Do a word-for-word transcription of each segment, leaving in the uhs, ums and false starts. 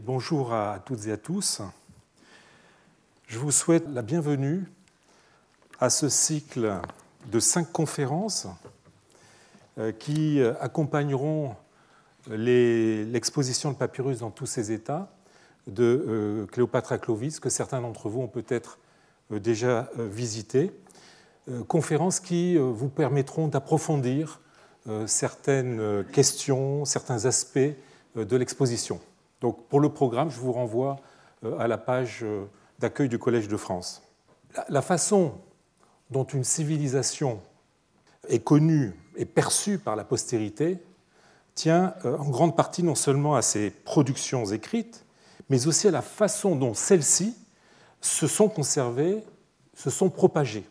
Bonjour à toutes et à tous. Je vous souhaite la bienvenue à ce cycle de cinq conférences qui accompagneront les, l'exposition de papyrus dans tous ses états de Cléopâtre Clovis, que certains d'entre vous ont peut-être déjà visité. Conférences qui vous permettront d'approfondir certaines questions, certains aspects de l'exposition. Donc, pour le programme, je vous renvoie à la page d'accueil du Collège de France. La façon dont une civilisation est connue et perçue par la postérité tient en grande partie non seulement à ses productions écrites, mais aussi à la façon dont celles-ci se sont conservées, se sont propagées.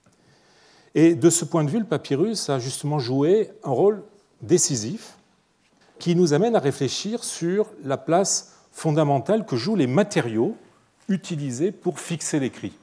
Et de ce point de vue, le papyrus a justement joué un rôle décisif qui nous amène à réfléchir sur la place fondamentale que jouent les matériaux utilisés pour fixer l'écrit.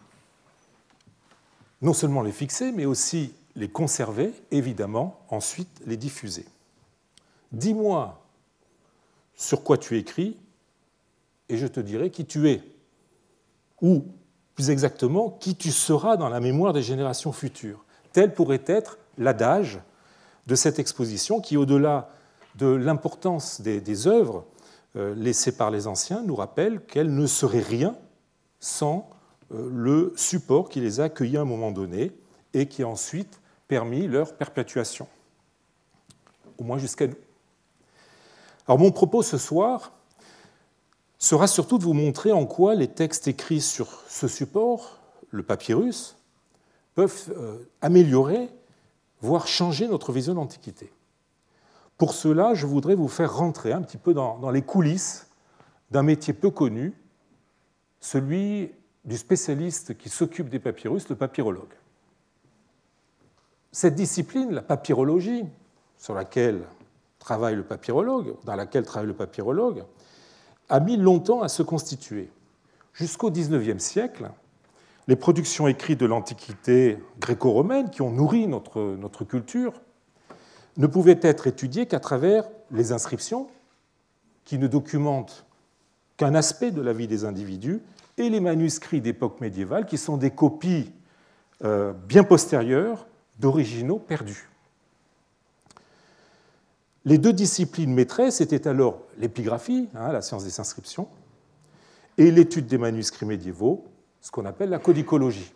Non seulement les fixer, mais aussi les conserver, évidemment, ensuite les diffuser. Dis-moi sur quoi tu écris, et je te dirai qui tu es, ou plus exactement, qui tu seras dans la mémoire des générations futures. Tel pourrait être l'adage de cette exposition qui, au-delà de l'importance des, des œuvres euh, laissées par les anciens, nous rappelle qu'elles ne seraient rien sans euh, le support qui les a accueillis à un moment donné et qui a ensuite permis leur perpétuation, au moins jusqu'à nous. Alors mon propos ce soir sera surtout de vous montrer en quoi les textes écrits sur ce support, le papyrus, peuvent euh, améliorer, voire changer notre vision de l'Antiquité. Pour cela, je voudrais vous faire rentrer un petit peu dans, dans les coulisses d'un métier peu connu, celui du spécialiste qui s'occupe des papyrus, le papyrologue. Cette discipline, la papyrologie, sur laquelle travaille le papyrologue, dans laquelle travaille le papyrologue, a mis longtemps à se constituer. Jusqu'au dix-neuvième siècle, les productions écrites de l'Antiquité gréco-romaine, qui ont nourri notre, notre culture, ne pouvaient être étudiées qu'à travers les inscriptions, qui ne documentent qu'un aspect de la vie des individus, et les manuscrits d'époque médiévale, qui sont des copies euh, bien postérieures d'originaux perdus. Les deux disciplines maîtresses étaient alors l'épigraphie, hein, la science des inscriptions, et l'étude des manuscrits médiévaux, ce qu'on appelle la codicologie.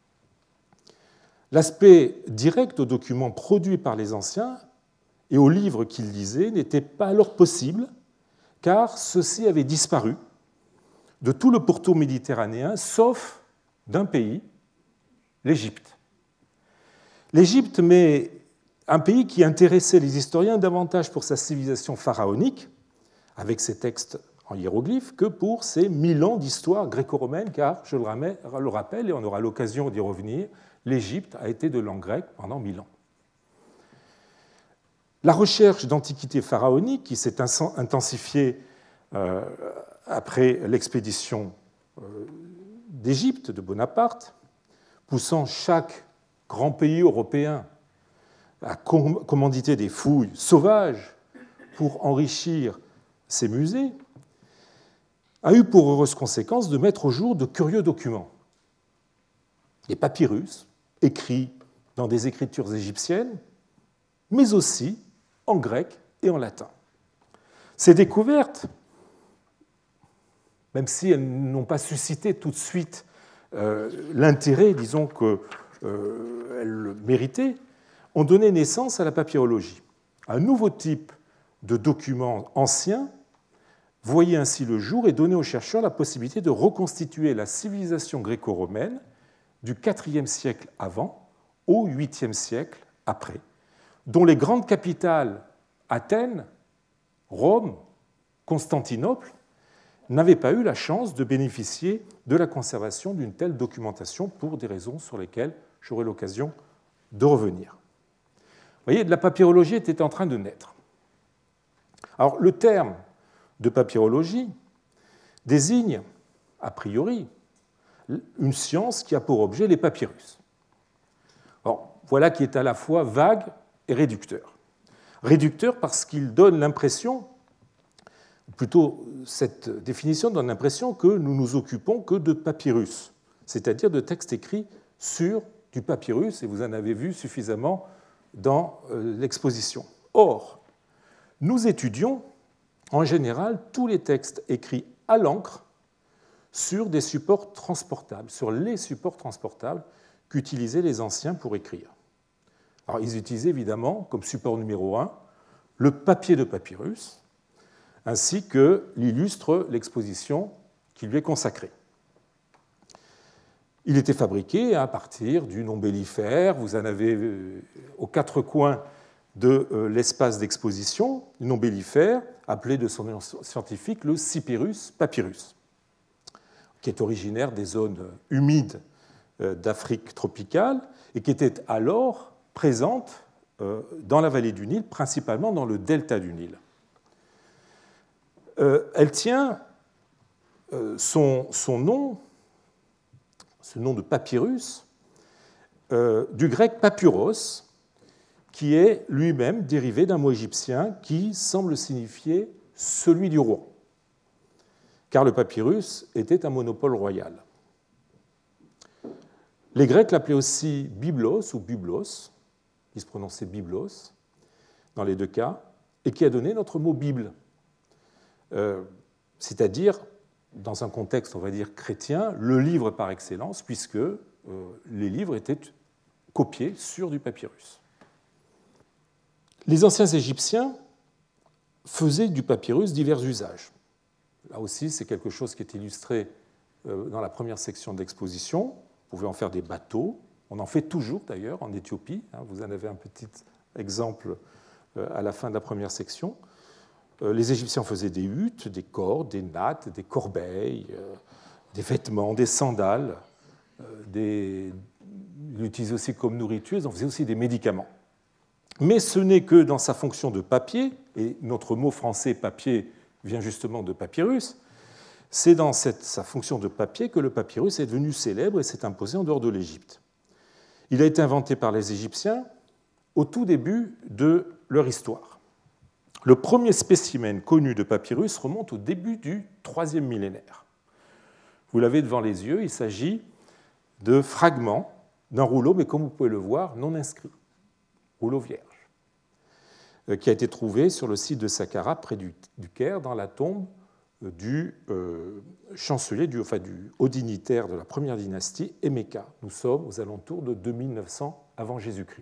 L'aspect direct aux documents produits par les anciens et aux livres qu'ils lisaient n'était pas alors possible, car ceux-ci avaient disparu de tout le pourtour méditerranéen, sauf d'un pays, l'Égypte. L'Égypte, mais un pays qui intéressait les historiens davantage pour sa civilisation pharaonique, avec ses textes en hiéroglyphes, que pour ses mille ans d'histoire gréco-romaine, car, je le rappelle, et on aura l'occasion d'y revenir, l'Égypte a été de langue grecque pendant mille ans. La recherche d'antiquité pharaonique, qui s'est intensifiée euh, après l'expédition euh, d'Égypte de Bonaparte, poussant chaque grand pays européen à commanditer des fouilles sauvages pour enrichir ses musées, a eu pour heureuse conséquence de mettre au jour de curieux documents. Les papyrus, écrits dans des écritures égyptiennes, mais aussi en grec et en latin. Ces découvertes, même si elles n'ont pas suscité tout de suite euh, l'intérêt, disons, qu'elles euh, méritaient, ont donné naissance à la papyrologie. Un nouveau type de documents anciens voyait ainsi le jour et donnait aux chercheurs la possibilité de reconstituer la civilisation gréco-romaine du quatrième siècle avant au huitième siècle après, dont les grandes capitales, Athènes, Rome, Constantinople, n'avaient pas eu la chance de bénéficier de la conservation d'une telle documentation pour des raisons sur lesquelles j'aurai l'occasion de revenir. Vous voyez, la papyrologie était en train de naître. Alors, le terme de papyrologie désigne, a priori, une science qui a pour objet les papyrus. Alors, voilà qui est à la fois vague et réducteur. Réducteur parce qu'il donne l'impression plutôt cette définition donne l'impression que nous nous occupons que de papyrus, c'est-à-dire de textes écrits sur du papyrus, et vous en avez vu suffisamment dans l'exposition. Or, nous étudions en général tous les textes écrits à l'encre sur des supports transportables, sur les supports transportables qu'utilisaient les anciens pour écrire. Alors, ils utilisaient évidemment comme support numéro un le papier de papyrus, ainsi que l'illustre l'exposition qui lui est consacrée. Il était fabriqué à partir d'une ombellifère. Vous en avez aux quatre coins de l'espace d'exposition, une ombellifère appelée de son nom scientifique le Cyperus papyrus, qui est originaire des zones humides d'Afrique tropicale et qui était alors présente dans la vallée du Nil, principalement dans le delta du Nil. Elle tient son, son nom, ce nom de papyrus, du grec papyros, qui est lui-même dérivé d'un mot égyptien qui semble signifier « celui du roi », car le papyrus était un monopole royal. Les Grecs l'appelaient aussi biblos ou bublos, qui se prononçait biblos dans les deux cas, et qui a donné notre mot Bible, euh, c'est-à-dire, dans un contexte, on va dire, chrétien, le livre par excellence, puisque euh, les livres étaient copiés sur du papyrus. Les anciens Égyptiens faisaient du papyrus divers usages. Là aussi, c'est quelque chose qui est illustré dans la première section d'exposition. Vous pouvez en faire des bateaux. On en fait toujours, d'ailleurs, en Éthiopie. Vous en avez un petit exemple à la fin de la première section. Les Égyptiens faisaient des huttes, des cordes, des nattes, des corbeilles, des vêtements, des sandales. Des... Ils l'utilisaient aussi comme nourriture. Ils en faisaient aussi des médicaments. Mais ce n'est que dans sa fonction de papier, et notre mot français papier vient justement de papyrus, c'est dans cette, sa fonction de papier que le papyrus est devenu célèbre et s'est imposé en dehors de l'Égypte. Il a été inventé par les Égyptiens au tout début de leur histoire. Le premier spécimen connu de papyrus remonte au début du troisième millénaire. Vous l'avez devant les yeux, il s'agit de fragments d'un rouleau, mais comme vous pouvez le voir, non inscrit, rouleau vierge, qui a été trouvé sur le site de Saqqara, près du, du Caire, dans la tombe du euh, chancelier, du, enfin du haut dignitaire de la première dynastie, Emeka. Nous sommes aux alentours de deux mille neuf cents avant Jésus-Christ.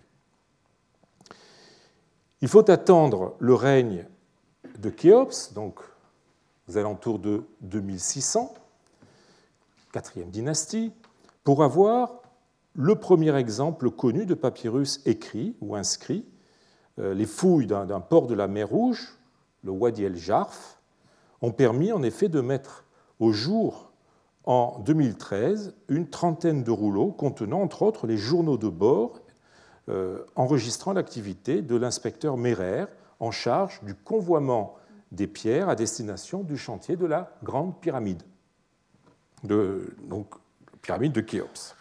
Il faut attendre le règne de Khéops, donc aux alentours de deux mille six cents, quatrième dynastie, pour avoir le premier exemple connu de papyrus écrit ou inscrit. Les fouilles d'un port de la mer Rouge, le Wadi el-Jarf, ont permis en effet de mettre au jour en deux mille treize une trentaine de rouleaux contenant entre autres les journaux de bord euh, enregistrant l'activité de l'inspecteur Merer en charge du convoiement des pierres à destination du chantier de la Grande Pyramide, de, donc la pyramide de Khéops.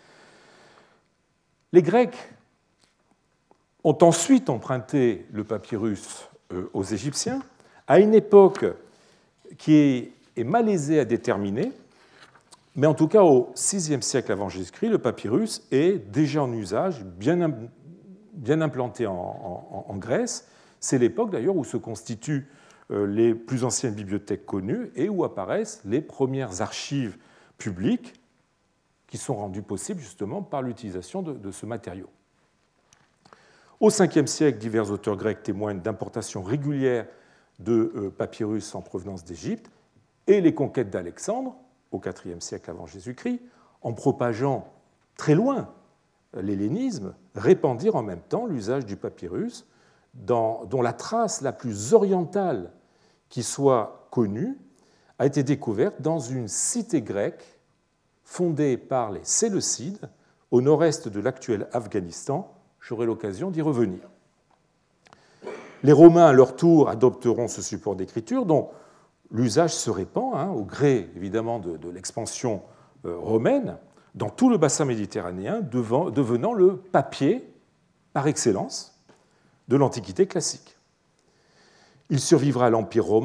Les Grecs ont ensuite emprunté le papyrus aux Égyptiens à une époque qui est malaisée à déterminer, mais en tout cas au sixième siècle avant Jésus-Christ, le papyrus est déjà en usage, bien, bien implanté en, en, en Grèce. C'est l'époque d'ailleurs où se constituent les plus anciennes bibliothèques connues et où apparaissent les premières archives publiques qui sont rendues possibles justement par l'utilisation de, de ce matériau. Au cinquième siècle, divers auteurs grecs témoignent d'importations régulières de papyrus en provenance d'Égypte, et les conquêtes d'Alexandre, au quatrième siècle avant Jésus-Christ, en propageant très loin l'hellénisme, répandirent en même temps l'usage du papyrus, dans, dont la trace la plus orientale qui soit connue a été découverte dans une cité grecque fondée par les Séleucides au nord-est de l'actuel Afghanistan. J'aurai l'occasion d'y revenir. Les Romains, à leur tour, adopteront ce support d'écriture dont l'usage se répand, hein, au gré évidemment de, de l'expansion euh, romaine, dans tout le bassin méditerranéen, devant, devenant le papier par excellence de l'Antiquité classique. Il survivra à l'Empire romain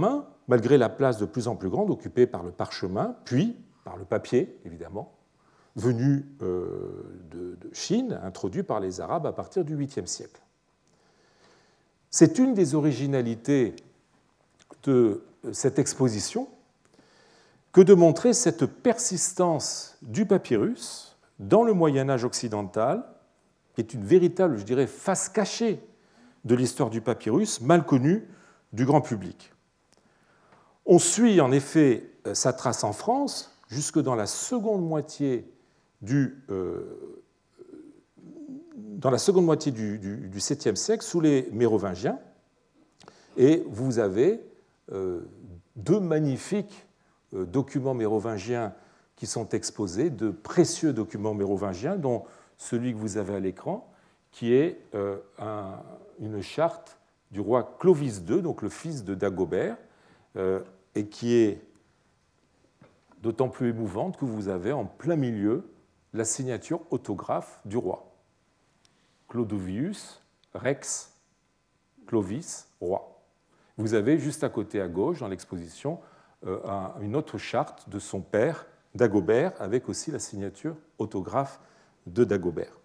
malgré la place de plus en plus grande occupée par le parchemin, puis par le papier, évidemment, venu euh, de, de Chine, introduit par les Arabes à partir du huitième siècle. C'est une des originalités de cette exposition que de montrer cette persistance du papyrus dans le Moyen Âge occidental, qui est une véritable, je dirais, face cachée de l'histoire du papyrus, mal connue du grand public. On suit en effet sa trace en France jusque dans la seconde moitié du, euh, dans la seconde moitié du, du, du septième siècle, sous les Mérovingiens, et vous avez euh, deux magnifiques euh, documents mérovingiens qui sont exposés, de précieux documents mérovingiens, dont celui que vous avez à l'écran, qui est euh, un, une charte du roi Clovis deux, donc le fils de Dagobert, euh, et qui est d'autant plus émouvante que vous avez en plein milieu la signature autographe du roi. Clodovius Rex Clovis, roi. Vous avez juste à côté à gauche, dans l'exposition, euh, un, une autre charte de son père, Dagobert, avec aussi la signature autographe de Dagobert.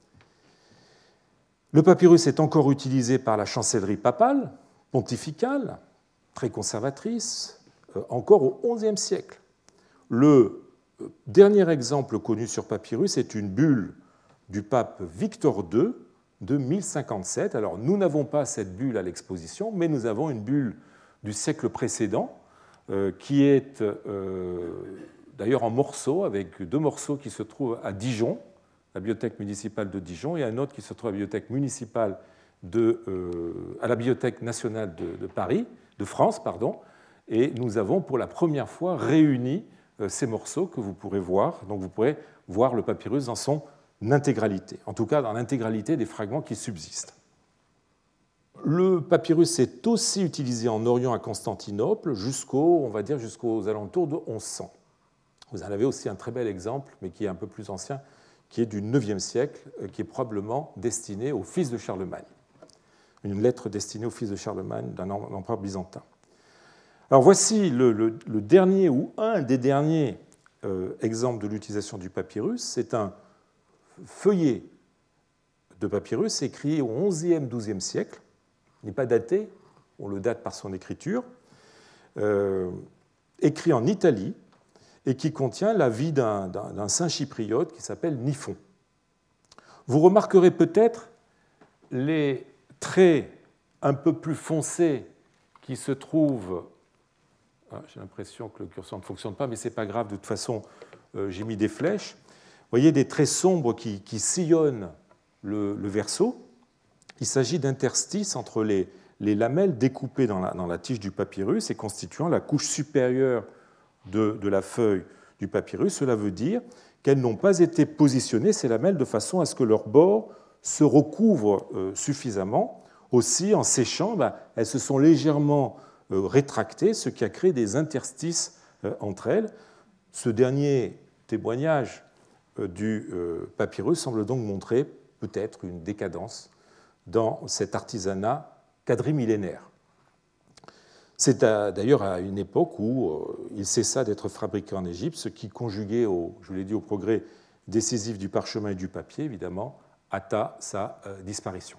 Le papyrus est encore utilisé par la chancellerie papale, pontificale, très conservatrice, euh, encore au onzième siècle. Le dernier exemple connu sur papyrus est une bulle du pape Victor deux de mille cinquante-sept. Alors, nous n'avons pas cette bulle à l'exposition, mais nous avons une bulle du siècle précédent euh, qui est euh, d'ailleurs en morceaux, avec deux morceaux qui se trouvent à Dijon, la bibliothèque municipale de Dijon, et un autre qui se trouve à la bibliothèque municipale de, euh, à la Bibliothèque nationale de, de Paris, de France, pardon. Et nous avons pour la première fois réuni euh, ces morceaux que vous pourrez voir. Donc, vous pourrez voir le papyrus dans son intégralité, en tout cas dans l'intégralité des fragments qui subsistent. Le papyrus est aussi utilisé en Orient à Constantinople jusqu'au, on va dire, jusqu'aux alentours de onze cents. Vous en avez aussi un très bel exemple, mais qui est un peu plus ancien, qui est du neuvième siècle, qui est probablement destiné au fils de Charlemagne. Une lettre destinée au fils de Charlemagne d'un empereur byzantin. Alors voici le, le, le dernier ou un des derniers euh, exemples de l'utilisation du papyrus. C'est un feuillet de papyrus écrit au onzième douzième siècle. Il n'est pas daté, on le date par son écriture, euh, écrit en Italie et qui contient la vie d'un, d'un, d'un saint chypriote qui s'appelle Niphon. Vous remarquerez peut-être les traits un peu plus foncés qui se trouvent. Ah, j'ai l'impression que le curseur ne fonctionne pas, mais ce n'est pas grave, de toute façon, euh, j'ai mis des flèches. Vous voyez des traits sombres qui, qui sillonnent le, le verso. Il s'agit d'interstices entre les, les lamelles découpées dans la, dans la tige du papyrus et constituant la couche supérieure de, de la feuille du papyrus. Cela veut dire qu'elles n'ont pas été positionnées, ces lamelles, de façon à ce que leurs bords se recouvrent euh, suffisamment. Aussi, en séchant, ben, elles se sont légèrement euh, rétractées, ce qui a créé des interstices euh, entre elles. Ce dernier témoignage du papyrus semble donc montrer peut-être une décadence dans cet artisanat quadrimillénaire. C'est d'ailleurs à une époque où il cessa d'être fabriqué en Égypte, ce qui, conjugué au, je vous l'ai dit, au progrès décisif du parchemin et du papier, évidemment, hâta sa disparition.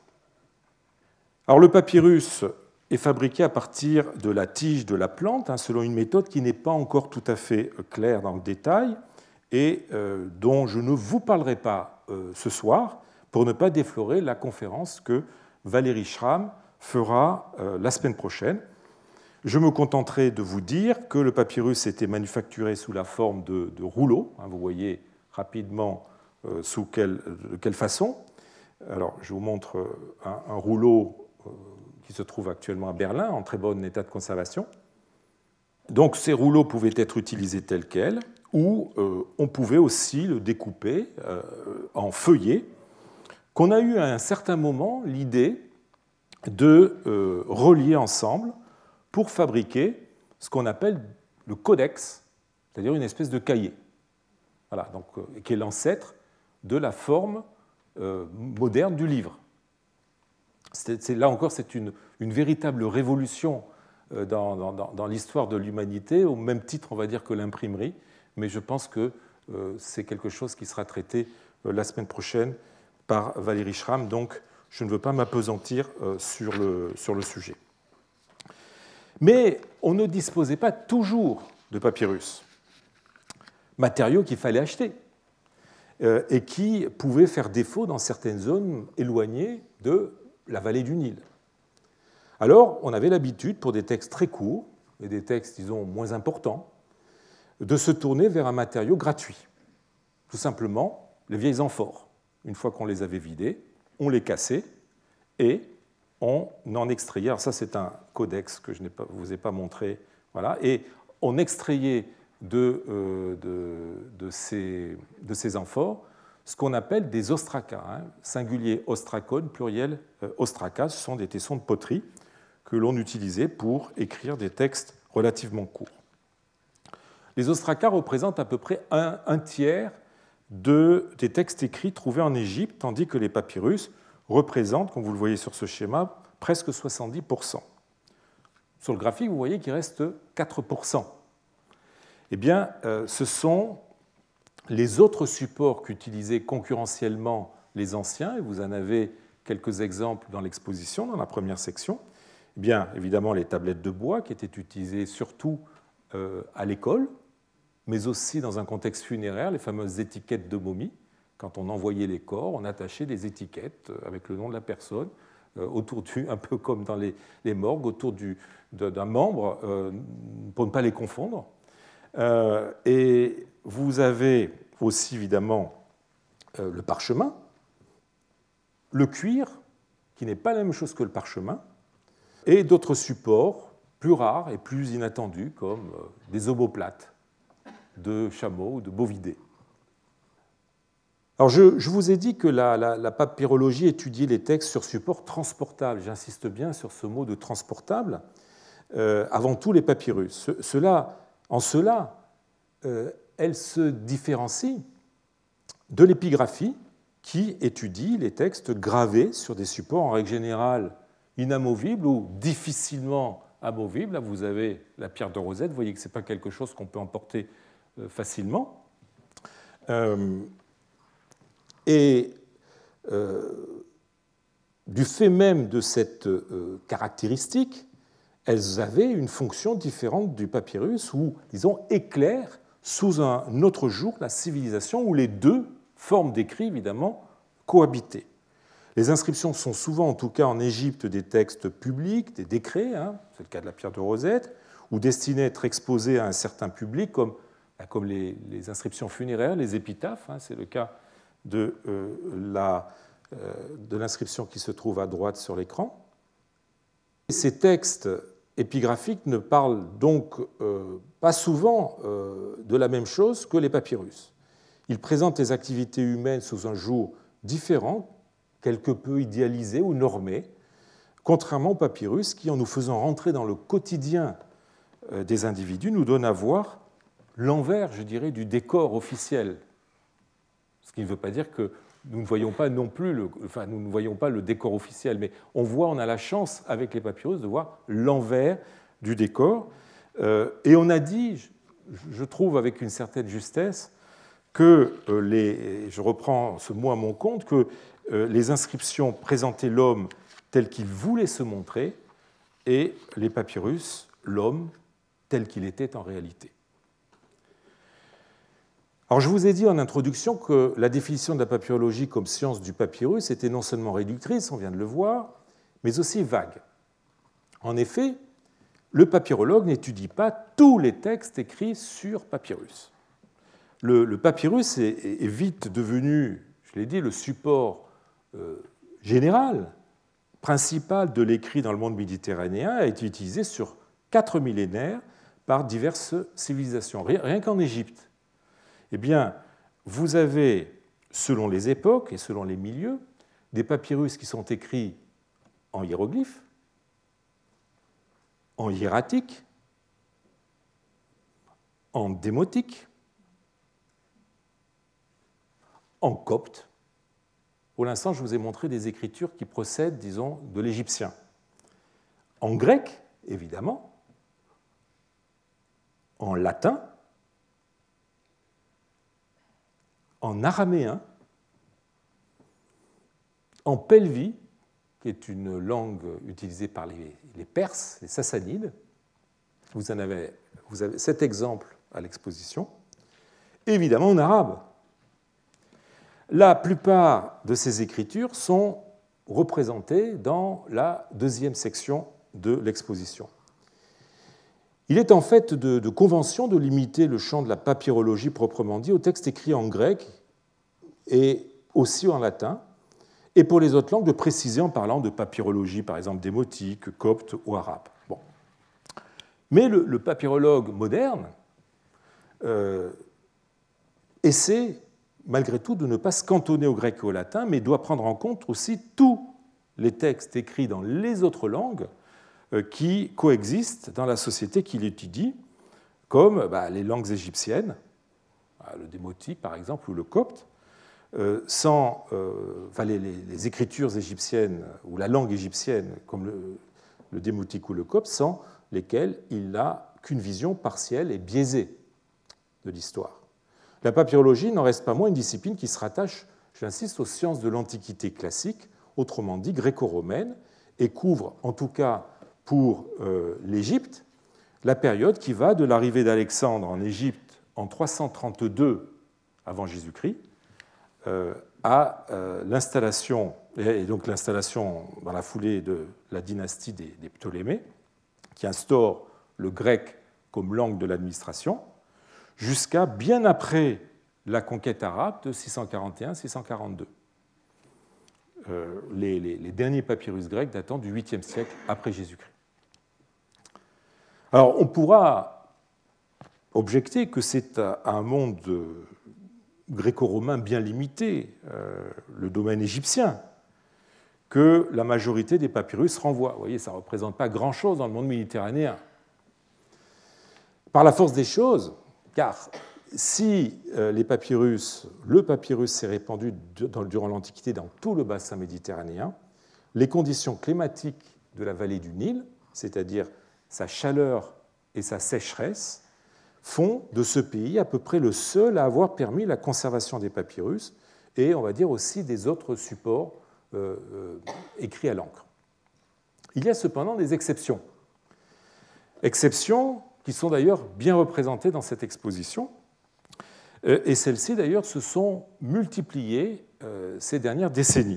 Alors le papyrus est fabriqué à partir de la tige de la plante, hein, selon une méthode qui n'est pas encore tout à fait claire dans le détail, et euh, dont je ne vous parlerai pas euh, ce soir pour ne pas déflorer la conférence que Valérie Schramm fera euh, la semaine prochaine. Je me contenterai de vous dire que le papyrus était manufacturé sous la forme de, de rouleaux. Hein, vous voyez rapidement euh, sous quelle, de quelle façon. Alors, je vous montre un, un rouleau euh, qui se trouve actuellement à Berlin, en très bon état de conservation. Donc, ces rouleaux pouvaient être utilisés tels quels, où euh, on pouvait aussi le découper euh, en feuillets, qu'on a eu à un certain moment l'idée de euh, relier ensemble pour fabriquer ce qu'on appelle le codex, c'est-à-dire une espèce de cahier, voilà, donc, euh, qui est l'ancêtre de la forme euh, moderne du livre. C'est, c'est, là encore, c'est une, une véritable révolution dans, dans, dans l'histoire de l'humanité, au même titre, on va dire, que l'imprimerie, mais je pense que euh, c'est quelque chose qui sera traité euh, la semaine prochaine par Valérie Schramm, donc je ne veux pas m'appesantir euh, sur, le, sur le sujet. Mais on ne disposait pas toujours de papyrus, matériaux qu'il fallait acheter euh, et qui pouvaient faire défaut dans certaines zones éloignées de la vallée du Nil. Alors, on avait l'habitude, pour des textes très courts et des textes, disons, moins importants, de se tourner vers un matériau gratuit. Tout simplement, les vieilles amphores. Une fois qu'on les avait vidées, on les cassait et on en extrayait. Alors ça, c'est un codex que je ne vous ai pas montré. Voilà. Et on extrayait de, euh, de, de, ces, de ces amphores ce qu'on appelle des ostracas, hein, singulier ostracone, pluriel euh, ostraca. Ce sont des tessons de poterie que l'on utilisait pour écrire des textes relativement courts. Les ostracas représentent à peu près un, un tiers de, des textes écrits trouvés en Égypte, tandis que les papyrus représentent, comme vous le voyez sur ce schéma, presque soixante-dix pour cent. Sur le graphique, vous voyez qu'il reste quatre pour cent. Eh bien, euh, ce sont les autres supports qu'utilisaient concurrentiellement les anciens, et vous en avez quelques exemples dans l'exposition, dans la première section. Eh bien, évidemment, les tablettes de bois qui étaient utilisées surtout euh, à l'école, mais aussi dans un contexte funéraire, les fameuses étiquettes de momie. Quand on envoyait les corps, on attachait des étiquettes avec le nom de la personne, euh, autour du, un peu comme dans les, les morgues, autour du, de, d'un membre, euh, pour ne pas les confondre. Euh, et vous avez aussi, évidemment, euh, le parchemin, le cuir, qui n'est pas la même chose que le parchemin, et d'autres supports plus rares et plus inattendus, comme euh, des omoplates de chameaux ou de bovidés. Alors, je, je vous ai dit que la, la, la papyrologie étudiait les textes sur support transportable. J'insiste bien sur ce mot de transportable. Euh, avant tout, les papyrus. Ce, cela, en cela, euh, elle se différencie de l'épigraphie qui étudie les textes gravés sur des supports en règle générale inamovibles ou difficilement amovibles. Là, vous avez la pierre de Rosette. Vous voyez que ce n'est pas quelque chose qu'on peut emporter facilement. Euh, et euh, du fait même de cette euh, caractéristique, elles avaient une fonction différente du papyrus où, disons, éclairent sous un autre jour la civilisation où les deux formes d'écrit, évidemment, cohabitaient. Les inscriptions sont souvent, en tout cas en Égypte, des textes publics, des décrets, hein, c'est le cas de la pierre de Rosette, ou destinés à être exposés à un certain public, comme, comme les, les inscriptions funéraires, les épitaphes, hein, c'est le cas de, euh, la, euh, de l'inscription qui se trouve à droite sur l'écran. Ces textes épigraphiques ne parlent donc euh, pas souvent euh, de la même chose que les papyrus. Ils présentent les activités humaines sous un jour différent, quelque peu idéalisé ou normé, contrairement aux papyrus qui, en nous faisant rentrer dans le quotidien des individus, nous donnent à voir l'envers, je dirais, du décor officiel. Ce qui ne veut pas dire que nous ne voyons pas non plus, le, enfin, nous ne voyons pas le décor officiel, mais on voit, on a la chance avec les papyrus de voir l'envers du décor. Euh, et on a dit, je trouve avec une certaine justesse, que les, je reprends ce mot à mon compte, que les inscriptions présentaient l'homme tel qu'il voulait se montrer et les papyrus, l'homme tel qu'il était en réalité. Alors, je vous ai dit en introduction que la définition de la papyrologie comme science du papyrus était non seulement réductrice, on vient de le voir, mais aussi vague. En effet, le papyrologue n'étudie pas tous les textes écrits sur papyrus. Le, le papyrus est, est vite devenu, je l'ai dit, le support euh, général, principal de l'écrit dans le monde méditerranéen, a été utilisé sur quatre millénaires par diverses civilisations. Rien, rien qu'en Égypte. Eh bien, vous avez, selon les époques et selon les milieux, des papyrus qui sont écrits en hiéroglyphes, en hiératique, en démotique, en copte. Pour l'instant, je vous ai montré des écritures qui procèdent, disons, de l'égyptien. En grec, évidemment, en latin, en araméen, en pelvi, qui est une langue utilisée par les, les Perses, les Sassanides. Vous en avez, vous avez cet exemple à l'exposition. Et évidemment en arabe. La plupart de ces écritures sont représentées dans la deuxième section de l'exposition. Il est en fait de, de convention de limiter le champ de la papyrologie proprement dit aux textes écrits en grec et aussi en latin, et pour les autres langues de préciser en parlant de papyrologie, par exemple démotique, copte ou arabe. Bon. Mais le, le papyrologue moderne euh, essaie malgré tout de ne pas se cantonner au grec et au latin, mais doit prendre en compte aussi tous les textes écrits dans les autres langues euh, qui coexistent dans la société qu'il étudie, comme bah, les langues égyptiennes, le démotique par exemple, ou le copte, Euh, sans euh, enfin, les, les écritures égyptiennes ou la langue égyptienne comme le, le démotique ou le copte, sans lesquelles il n'a qu'une vision partielle et biaisée de l'histoire. La papyrologie n'en reste pas moins une discipline qui se rattache, j'insiste, aux sciences de l'Antiquité classique, autrement dit gréco-romaine, et couvre, en tout cas pour euh, l'Égypte, la période qui va de l'arrivée d'Alexandre en Égypte en trois cent trente-deux avant Jésus-Christ euh, à euh, l'installation, et donc l'installation dans la foulée de la dynastie des, des Ptolémées, qui instaure le grec comme langue de l'administration, jusqu'à bien après la conquête arabe de six cent quarante et un à six cent quarante-deux. Euh, les, les, les derniers papyrus grecs datant du huitième siècle après Jésus-Christ. Alors, on pourra objecter que c'est à un monde gréco-romain bien limité, euh, le domaine égyptien, que la majorité des papyrus renvoient. Vous voyez, ça ne représente pas grand-chose dans le monde méditerranéen. Par la force des choses, car si les papyrus, le papyrus s'est répandu durant l'Antiquité dans tout le bassin méditerranéen, les conditions climatiques de la vallée du Nil, c'est-à-dire sa chaleur et sa sécheresse, font de ce pays à peu près le seul à avoir permis la conservation des papyrus et, on va dire, aussi des autres supports euh, euh, écrits à l'encre. Il y a cependant des exceptions. Exceptions qui sont d'ailleurs bien représentées dans cette exposition. Et celles-ci, d'ailleurs, se sont multipliées euh, ces dernières décennies.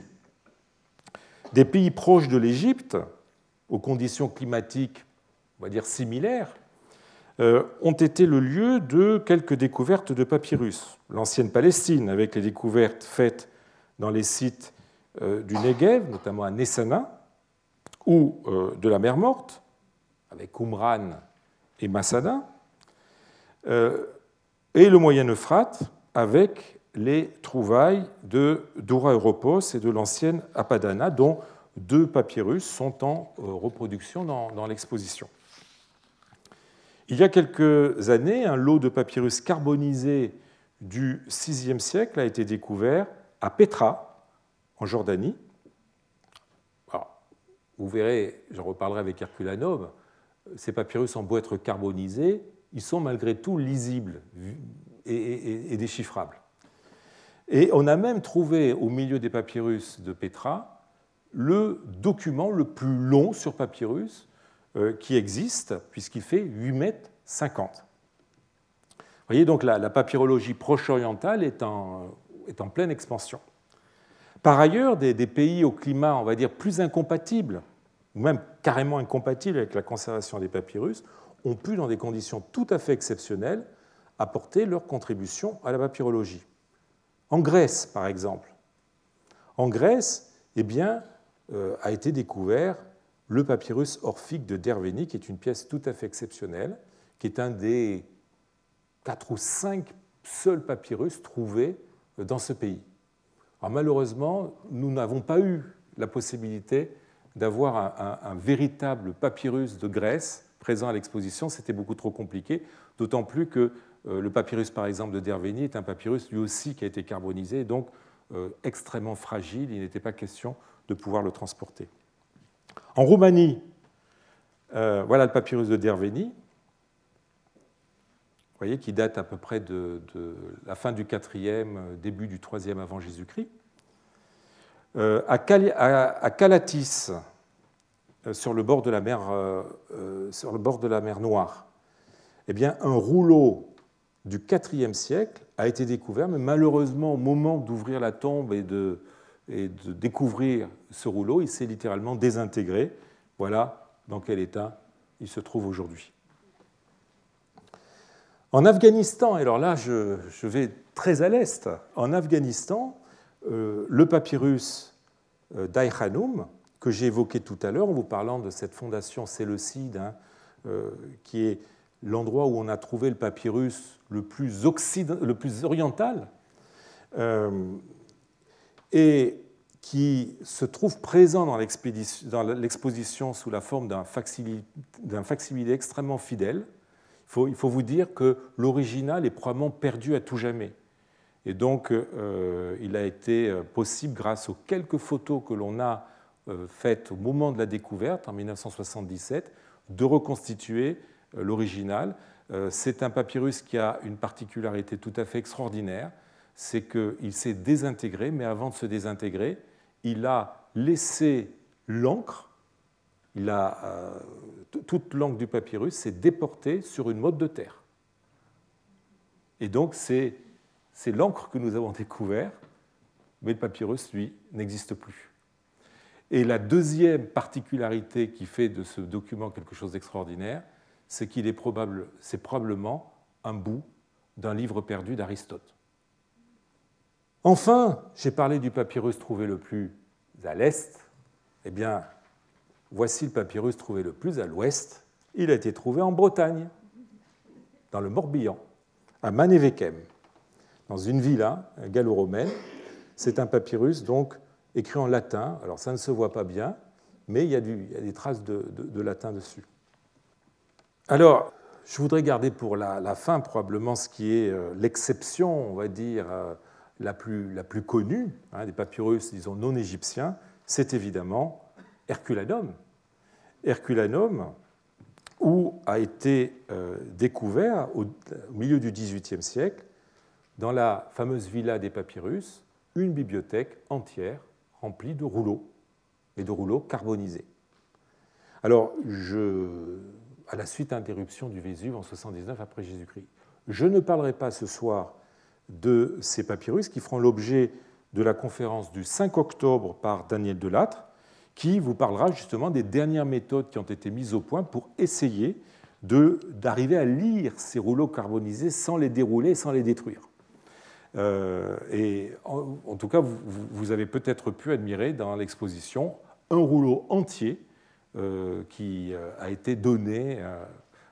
Des pays proches de l'Égypte, aux conditions climatiques, on va dire, similaires, euh, ont été le lieu de quelques découvertes de papyrus. L'ancienne Palestine, avec les découvertes faites dans les sites euh, du Negev, notamment à Nessana, ou euh, de la mer Morte, avec Qumran et Masada, euh, et le Moyen-Euphrate, avec les trouvailles de Doura Europos et de l'ancienne Apadana, dont deux papyrus sont en reproduction dans, dans l'exposition. Il y a quelques années, un lot de papyrus carbonisés du sixième siècle a été découvert à Petra, en Jordanie. Alors, vous verrez, j'en reparlerai avec Herculanum, ces papyrus ont beau être carbonisés, ils sont malgré tout lisibles et, et, et déchiffrables. Et on a même trouvé au milieu des papyrus de Petra le document le plus long sur papyrus euh, qui existe, puisqu'il fait huit mètres cinquante. Vous voyez, donc la, la papyrologie proche-orientale est en, est en pleine expansion. Par ailleurs, des, des pays au climat, on va dire, plus incompatible, ou même carrément incompatible avec la conservation des papyrus, ont pu, dans des conditions tout à fait exceptionnelles, apporter leur contribution à la papyrologie. En Grèce, par exemple. En Grèce, eh bien, euh, a été découvert le papyrus orphique de Dervénie, qui est une pièce tout à fait exceptionnelle, qui est un des quatre ou cinq seuls papyrus trouvés dans ce pays. Alors, malheureusement, nous n'avons pas eu la possibilité d'avoir un, un, un véritable papyrus de Grèce présent à l'exposition, c'était beaucoup trop compliqué, d'autant plus que euh, le papyrus, par exemple, de Dervénie est un papyrus lui aussi qui a été carbonisé, donc euh, extrêmement fragile, il n'était pas question de pouvoir le transporter. En Roumanie, euh, voilà le papyrus de Dervénie. vous voyez, qui date à peu près de, de la fin du quatrième, début du troisième avant Jésus-Christ. Euh, à, Cal, à, à Calatis, euh, sur le bord de la mer, euh, euh, sur le bord de la mer Noire, eh bien, un rouleau du quatrième siècle a été découvert, mais malheureusement, au moment d'ouvrir la tombe et de, et de découvrir ce rouleau, il s'est littéralement désintégré. Voilà dans quel état il se trouve aujourd'hui. En Afghanistan, et alors là, je, je vais très à l'est, en Afghanistan, euh, le papyrus euh, d'Aï-Khanoum, que j'ai évoqué tout à l'heure en vous parlant de cette fondation séleucide, hein, euh, qui est l'endroit où on a trouvé le papyrus le plus, occident, le plus oriental, euh, et qui se trouve présent dans l'exposition sous la forme d'un facsimilé, d'un facsimilé extrêmement fidèle. Il faut, il faut vous dire que l'original est probablement perdu à tout jamais. Et donc, euh, il a été possible, grâce aux quelques photos que l'on a euh, faites au moment de la découverte, en mille neuf cent soixante-dix-sept, de reconstituer euh, l'original. Euh, c'est un papyrus qui a une particularité tout à fait extraordinaire, c'est qu'il s'est désintégré, mais avant de se désintégrer, il a laissé l'encre, il a, euh, toute l'encre du papyrus s'est déportée sur une motte de terre. Et donc, c'est, c'est l'encre que nous avons découvert, mais le papyrus, lui, n'existe plus. Et la deuxième particularité qui fait de ce document quelque chose d'extraordinaire, c'est qu'il est probable, c'est probablement un bout d'un livre perdu d'Aristote. Enfin, j'ai parlé du papyrus trouvé le plus à l'est. Eh bien, voici le papyrus trouvé le plus à l'ouest. Il a été trouvé en Bretagne, dans le Morbihan, à Manévechem, dans une villa gallo-romaine. C'est un papyrus donc écrit en latin. Alors ça ne se voit pas bien, mais il y a, du, il y a des traces de, de, de latin dessus. Alors, je voudrais garder pour la, la fin probablement ce qui est euh, l'exception, on va dire, euh, la, plus, la plus connue, hein, des papyrus, disons, non égyptiens, c'est évidemment Herculanum. Herculanum, où a été euh, découvert au, au milieu du dix-huitième siècle, dans la fameuse villa des papyrus, une bibliothèque entière remplie de rouleaux, et de rouleaux carbonisés. Alors, je, à la suite d'interruption du Vésuve en soixante-dix-neuf après Jésus-Christ, je ne parlerai pas ce soir de ces papyrus qui feront l'objet de la conférence du cinq octobre par Daniel Delattre, qui vous parlera justement des dernières méthodes qui ont été mises au point pour essayer de, d'arriver à lire ces rouleaux carbonisés sans les dérouler, sans les détruire. Euh, et en, en tout cas, vous, vous avez peut-être pu admirer dans l'exposition un rouleau entier euh, qui a été donné euh,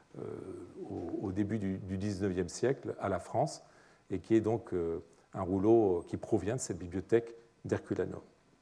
au, au début du, du dix-neuvième siècle à la France et qui est donc euh, un rouleau qui provient de cette bibliothèque d'Herculanum.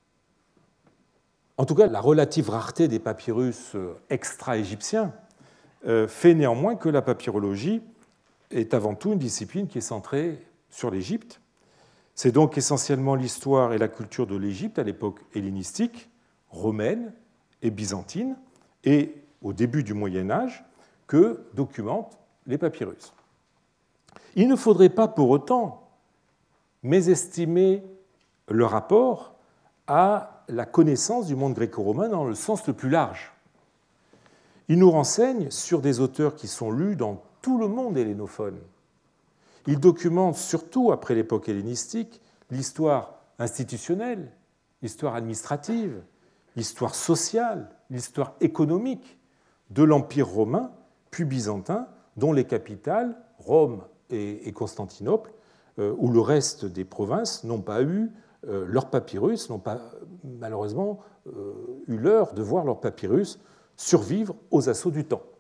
En tout cas, la relative rareté des papyrus extra-égyptiens euh, fait néanmoins que la papyrologie est avant tout une discipline qui est centrée sur l'Égypte. C'est donc essentiellement l'histoire et la culture de l'Égypte à l'époque hellénistique, romaine et byzantine, et au début du Moyen Âge, que documentent les papyrus. Il ne faudrait pas pour autant mésestimer le rapport à la connaissance du monde gréco-romain dans le sens le plus large. Il nous renseigne sur des auteurs qui sont lus dans tout le monde hellénophone. Il documente surtout, après l'époque hellénistique, l'histoire institutionnelle, l'histoire administrative, l'histoire sociale, l'histoire économique de l'Empire romain, puis byzantin, dont les capitales, Rome et Constantinople, où le reste des provinces n'ont pas eu leur papyrus, n'ont pas malheureusement eu l'heure de voir leur papyrus survivre aux assauts du temps.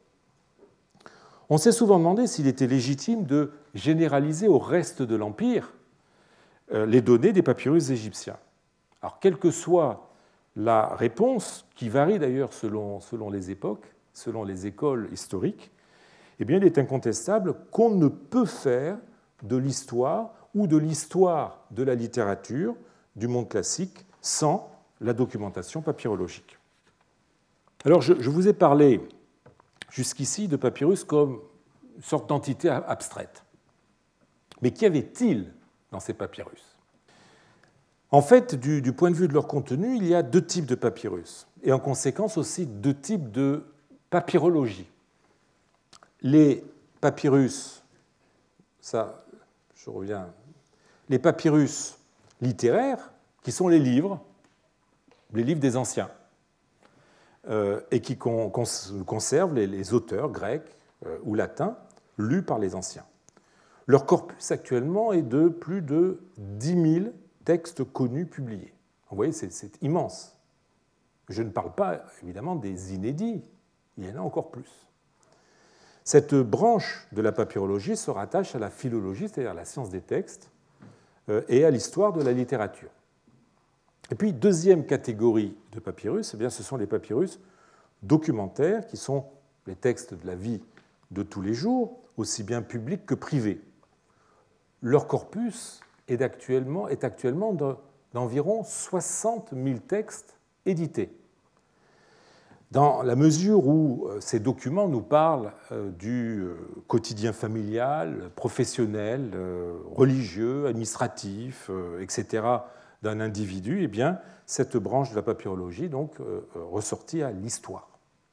On s'est souvent demandé s'il était légitime de généraliser au reste de l'Empire les données des papyrus égyptiens. Alors, quelle que soit la réponse, qui varie d'ailleurs selon, selon les époques, selon les écoles historiques, eh bien, il est incontestable qu'on ne peut faire de l'histoire ou de l'histoire de la littérature du monde classique sans la documentation papyrologique. Alors, je, je vous ai parlé jusqu'ici de papyrus comme sorte d'entité abstraite. Mais qu'y avait-il dans ces papyrus? En fait, du, du point de vue de leur contenu, il y a deux types de papyrus, et en conséquence aussi deux types de papyrologie. Les papyrus, ça, je reviens, les papyrus littéraires, qui sont les livres, les livres des anciens, euh, et qui con, con, conservent les, les auteurs grecs euh, ou latins lus par les anciens. Leur corpus actuellement est de plus de dix mille textes connus publiés. Vous voyez, c'est, c'est immense. Je ne parle pas évidemment des inédits, il y en a encore plus. Cette branche de la papyrologie se rattache à la philologie, c'est-à-dire à la science des textes, et à l'histoire de la littérature. Et puis, deuxième catégorie de papyrus, eh bien, ce sont les papyrus documentaires, qui sont les textes de la vie de tous les jours, aussi bien publics que privés. Leur corpus est actuellement, est actuellement d'environ soixante mille textes édités. Dans la mesure où ces documents nous parlent du quotidien familial, professionnel, religieux, administratif, et cetera, d'un individu, eh bien, cette branche de la papyrologie donc, ressortit à l'histoire.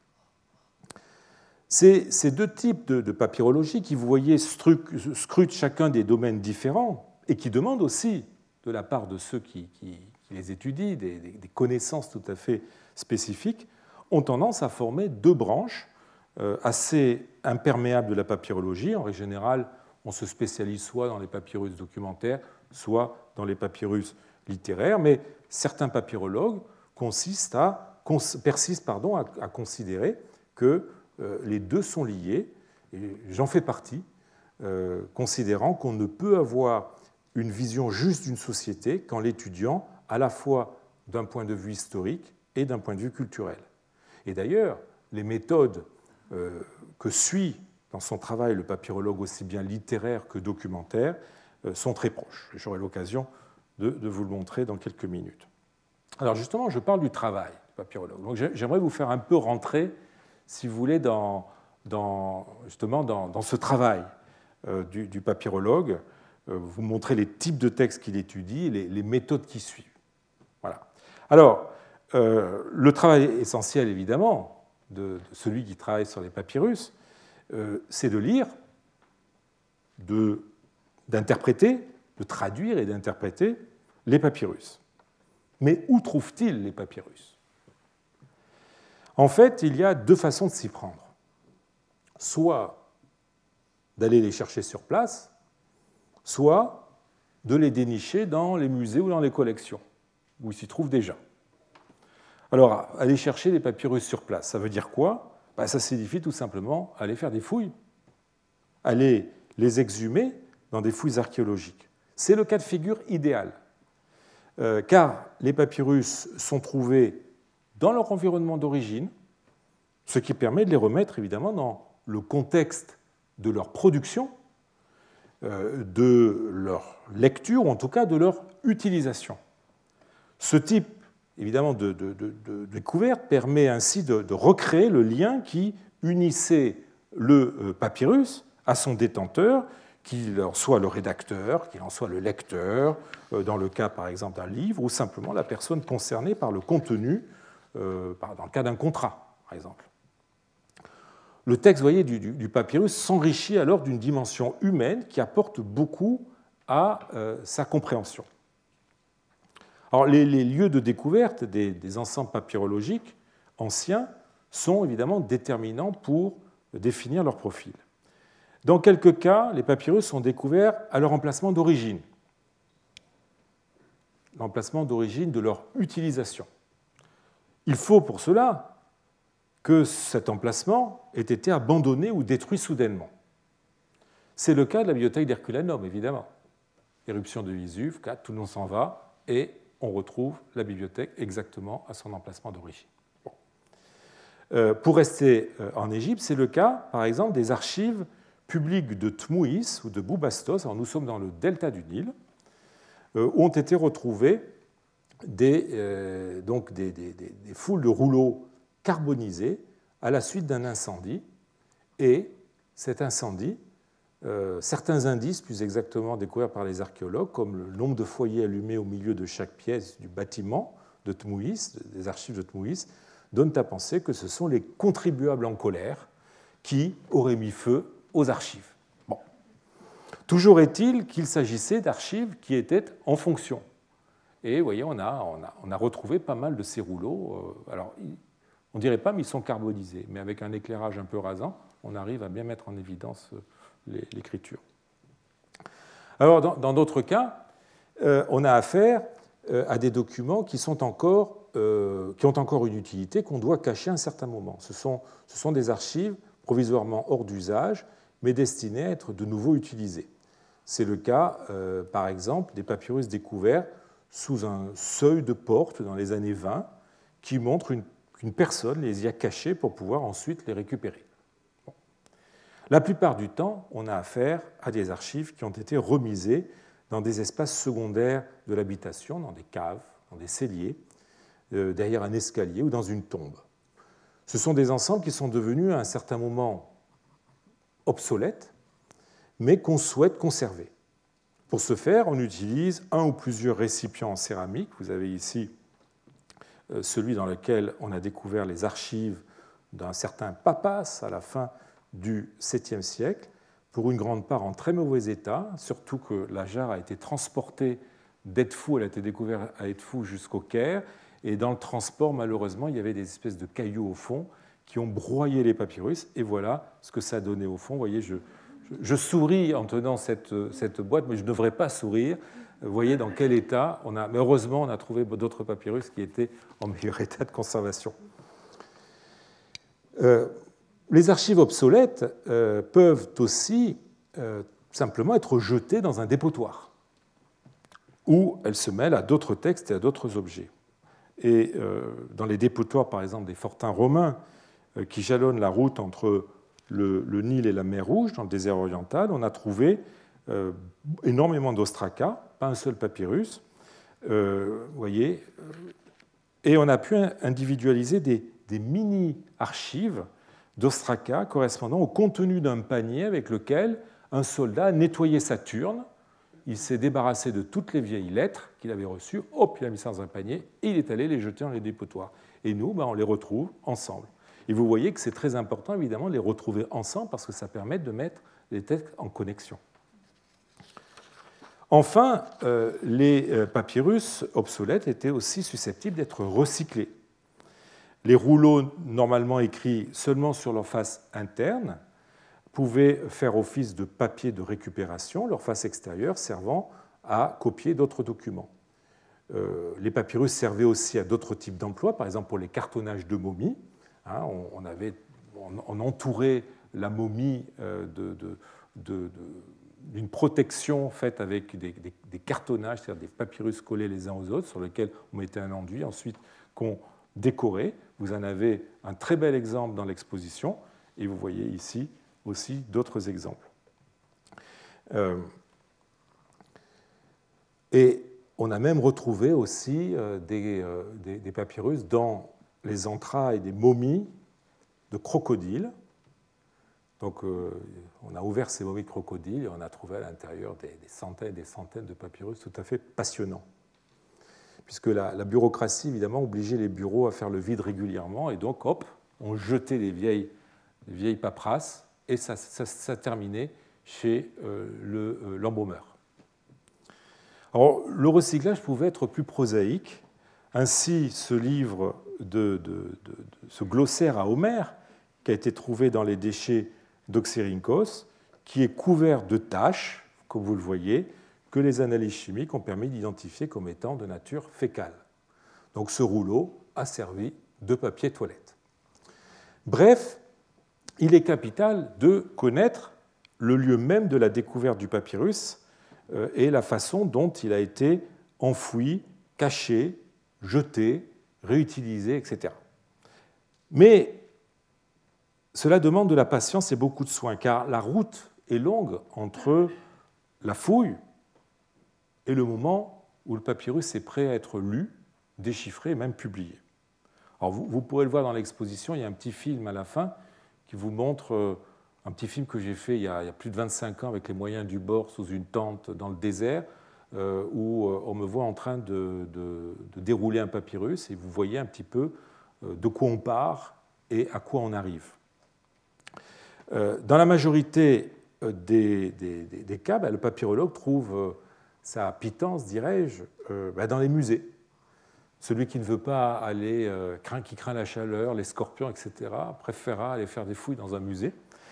C'est ces deux types de, de papyrologie qui, vous voyez, scrutent chacun des domaines différents et qui demandent aussi, de la part de ceux qui, qui, qui les étudient, des, des, des connaissances tout à fait spécifiques, ont tendance à former deux branches assez imperméables de la papyrologie. En règle générale, on se spécialise soit dans les papyrus documentaires, soit dans les papyrus littéraires, mais certains papyrologues consistent à, persistent pardon, à, à considérer que euh, les deux sont liés, et j'en fais partie, euh, considérant qu'on ne peut avoir une vision juste d'une société qu'en l'étudiant à la fois d'un point de vue historique et d'un point de vue culturel. Et d'ailleurs, les méthodes euh, que suit dans son travail le papyrologue aussi bien littéraire que documentaire euh, sont très proches. J'aurai l'occasion de, de vous le montrer dans quelques minutes. Alors justement, je parle du travail du papyrologue. Donc j'aimerais vous faire un peu rentrer, si vous voulez, dans, dans, justement dans, dans ce travail euh, du, du papyrologue, euh, vous montrer les types de textes qu'il étudie, les, les méthodes qu'il suit. Voilà. Alors, Euh, le travail essentiel, évidemment, de, de celui qui travaille sur les papyrus, euh, c'est de lire, de, d'interpréter, de traduire et d'interpréter les papyrus. Mais où trouve-t-il les papyrus? En fait, il y a deux façons de s'y prendre. Soit d'aller les chercher sur place, soit de les dénicher dans les musées ou dans les collections, où ils s'y trouvent déjà. Alors, aller chercher les papyrus sur place, ça veut dire quoi? Ben, ça signifie tout simplement aller faire des fouilles, aller les exhumer dans des fouilles archéologiques. C'est le cas de figure idéal, euh, car les papyrus sont trouvés dans leur environnement d'origine, ce qui permet de les remettre évidemment dans le contexte de leur production, euh, de leur lecture, ou en tout cas de leur utilisation. Ce type évidemment de, de, de, de découverte permet ainsi de, de recréer le lien qui unissait le papyrus à son détenteur, qu'il en soit le rédacteur, qu'il en soit le lecteur, dans le cas par exemple d'un livre, ou simplement la personne concernée par le contenu, dans le cas d'un contrat par exemple. Le texte, voyez, du, du papyrus s'enrichit alors d'une dimension humaine qui apporte beaucoup à euh, sa compréhension. Alors, les, les lieux de découverte des, des ensembles papyrologiques anciens sont évidemment déterminants pour définir leur profil. Dans quelques cas, les papyrus sont découverts à leur emplacement d'origine, l'emplacement d'origine de leur utilisation. Il faut pour cela que cet emplacement ait été abandonné ou détruit soudainement. C'est le cas de la bibliothèque d'Herculanum, évidemment. Éruption de Vésuve, tout le monde s'en va, et on retrouve la bibliothèque exactement à son emplacement d'origine. Bon. Euh, pour rester en Égypte, c'est le cas, par exemple, des archives publiques de Tmouis ou de Boubastos. Alors, nous sommes dans le delta du Nil, euh, où ont été retrouvées des, euh, donc des, des, des, des foules de rouleaux carbonisés à la suite d'un incendie. Et cet incendie, euh, certains indices, plus exactement découverts par les archéologues, comme le nombre de foyers allumés au milieu de chaque pièce du bâtiment de Tmouis, des archives de Tmouis, donnent à penser que ce sont les contribuables en colère qui auraient mis feu aux archives. Bon. Toujours est-il qu'il s'agissait d'archives qui étaient en fonction. Et vous voyez, on a, on a, on a retrouvé pas mal de ces rouleaux. Alors, on ne dirait pas, mais ils sont carbonisés. Mais avec un éclairage un peu rasant, on arrive à bien mettre en évidence l'écriture. Alors, dans d'autres cas, euh, on a affaire euh, à des documents qui, sont encore, euh, qui ont encore une utilité, qu'on doit cacher à un certain moment. Ce sont, ce sont des archives provisoirement hors d'usage, mais destinées à être de nouveau utilisées. C'est le cas, euh, par exemple, des papyrus découverts sous un seuil de porte dans les années vingt, qui montrent une, qu'une personne les y a cachés pour pouvoir ensuite les récupérer. Bon. La plupart du temps, on a affaire à des archives qui ont été remisées dans des espaces secondaires de l'habitation, dans des caves, dans des celliers, euh, derrière un escalier ou dans une tombe. Ce sont des ensembles qui sont devenus à un certain moment obsolètes, mais qu'on souhaite conserver. Pour ce faire, on utilise un ou plusieurs récipients en céramique. Vous avez ici celui dans lequel on a découvert les archives d'un certain Papas à la fin du septième siècle, pour une grande part en très mauvais état, surtout que la jarre a été transportée d'Edfou, elle a été découverte à Edfou jusqu'au Caire, et dans le transport, malheureusement, il y avait des espèces de cailloux au fond qui ont broyé les papyrus, et voilà ce que ça donnait au fond. Vous voyez, je, je souris en tenant cette, cette boîte, mais je ne devrais pas sourire. Vous voyez dans quel état on a. Mais heureusement, on a trouvé d'autres papyrus qui étaient en meilleur état de conservation. Euh, les archives obsolètes euh, peuvent aussi euh, simplement être jetées dans un dépotoir, où elles se mêlent à d'autres textes et à d'autres objets. Et euh, dans les dépotoirs, par exemple, des fortins romains euh, qui jalonnent la route entre le, le Nil et la mer Rouge, dans le désert oriental, on a trouvé euh, énormément d'ostracas, pas un seul papyrus, euh, vous voyez, et on a pu individualiser des, des mini-archives d'ostracas correspondant au contenu d'un panier avec lequel un soldat nettoyait sa turne. Il s'est débarrassé de toutes les vieilles lettres qu'il avait reçues, hop, il a mis ça dans un panier, et il est allé les jeter dans les dépotoirs. Et nous, ben, on les retrouve ensemble. Et vous voyez que c'est très important, évidemment, de les retrouver ensemble, parce que ça permet de mettre les textes en connexion. Enfin, euh, les papyrus obsolètes étaient aussi susceptibles d'être recyclés. Les rouleaux, normalement écrits seulement sur leur face interne, pouvaient faire office de papier de récupération, leur face extérieure servant à copier d'autres documents. Euh, les papyrus servaient aussi à d'autres types d'emplois, par exemple pour les cartonnages de momies. Hein, on, on, avait, on, on entourait la momie euh, de, de, de, de, d'une protection faite avec des, des, des cartonnages, c'est-à-dire des papyrus collés les uns aux autres, sur lesquels on mettait un enduit, ensuite qu'on décorait. Vous en avez un très bel exemple dans l'exposition, et vous voyez ici aussi d'autres exemples. Euh, et on a même retrouvé aussi euh, des, euh, des, des papyrus dans les entrailles des momies de crocodiles. Donc, euh, on a ouvert ces momies de crocodiles et on a trouvé à l'intérieur des, des centaines et des centaines de papyrus tout à fait passionnants. Puisque la, la bureaucratie, évidemment, obligeait les bureaux à faire le vide régulièrement, et donc, hop, on jetait les vieilles, les vieilles paperasses, et ça, ça, ça terminait chez euh, le, euh, l'embaumeur. Alors, le recyclage pouvait être plus prosaïque. Ainsi, ce livre, de, de, de, de ce glossaire à Homère, qui a été trouvé dans les déchets d'Oxyrhynchos, qui est couvert de taches, comme vous le voyez, que les analyses chimiques ont permis d'identifier comme étant de nature fécale. Donc ce rouleau a servi de papier toilette. Bref, il est capital de connaître le lieu même de la découverte du papyrus et la façon dont il a été enfoui, caché, jeté, réutilisé, et cetera. Mais cela demande de la patience et beaucoup de soin, car la route est longue entre la fouille et le moment où le papyrus est prêt à être lu, déchiffré et même publié. Alors vous, vous pourrez le voir dans l'exposition, il y a un petit film à la fin qui vous montre un petit film que j'ai fait il y, a, il y a plus de vingt-cinq ans avec les moyens du bord sous une tente dans le désert, euh, où on me voit en train de, de, de dérouler un papyrus et vous voyez un petit peu de quoi on part et à quoi on arrive. Euh, dans la majorité des, des, des cas, bah, le papyrologue trouve sa pitance, dirais-je, euh, bah, dans les musées. Celui qui ne veut pas aller, euh, craint, qui craint la chaleur, les scorpions, et cetera, préférera aller faire des fouilles dans un musée.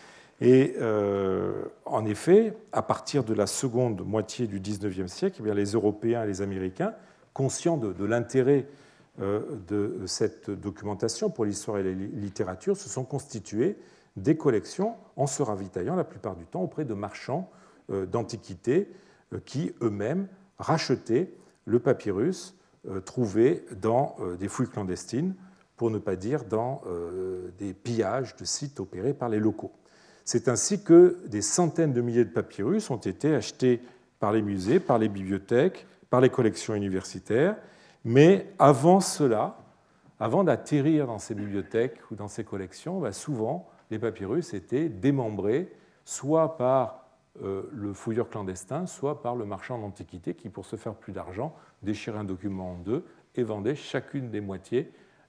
Et euh, en effet, à partir de la seconde moitié du dix-neuvième siècle, eh bien, les Européens et les Américains, conscients de, de l'intérêt euh, de cette documentation pour l'histoire et la littérature, se sont constitués des collections en se ravitaillant la plupart du temps auprès de marchands euh, d'antiquités euh, qui eux-mêmes rachetaient le papyrus trouvés dans des fouilles clandestines, pour ne pas dire dans des pillages de sites opérés par les locaux. C'est ainsi que des centaines de milliers de papyrus ont été achetés par les musées, par les bibliothèques, par les collections universitaires, mais avant cela, avant d'atterrir dans ces bibliothèques ou dans ces collections, bah souvent les papyrus étaient démembrés, soit par le fouilleur clandestin, soit par le marchand d'antiquités qui, pour se faire plus d'argent, déchirait un document en deux et vendait chacune des moitiés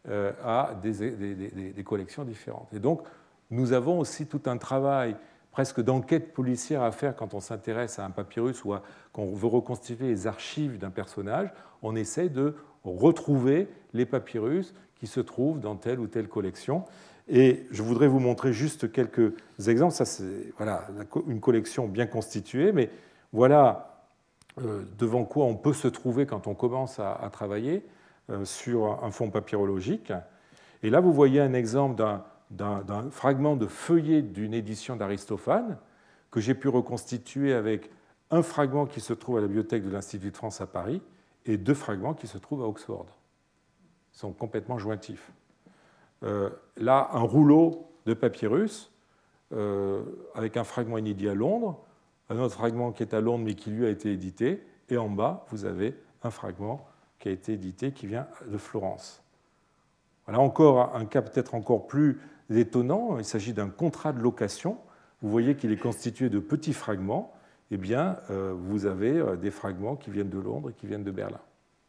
à des, des, des, des collections différentes. Et donc, nous avons aussi tout un travail presque d'enquête policière à faire quand on s'intéresse à un papyrus ou qu'on veut reconstituer les archives d'un personnage. On essaie de retrouver les papyrus qui se trouvent dans telle ou telle collection. Et je voudrais vous montrer juste quelques exemples. Ça, c'est voilà, une collection bien constituée, mais voilà euh, devant quoi on peut se trouver quand on commence à, à travailler euh, sur un fonds papyrologique. Et là, vous voyez un exemple d'un, d'un, d'un fragment de feuillet d'une édition d'Aristophane que j'ai pu reconstituer avec un fragment qui se trouve à la bibliothèque de l'Institut de France à Paris et deux fragments qui se trouvent à Oxford. Ils sont complètement jointifs. Euh, là, un rouleau de papyrus euh, avec un fragment inédit à Londres, un autre fragment qui est à Londres mais qui lui a été édité, et en bas, vous avez un fragment qui a été édité qui vient de Florence. Voilà encore un cas peut-être encore plus étonnant. Il s'agit d'un contrat de location. Vous voyez qu'il est constitué de petits fragments. Eh bien, euh, vous avez des fragments qui viennent de Londres et qui viennent de Berlin.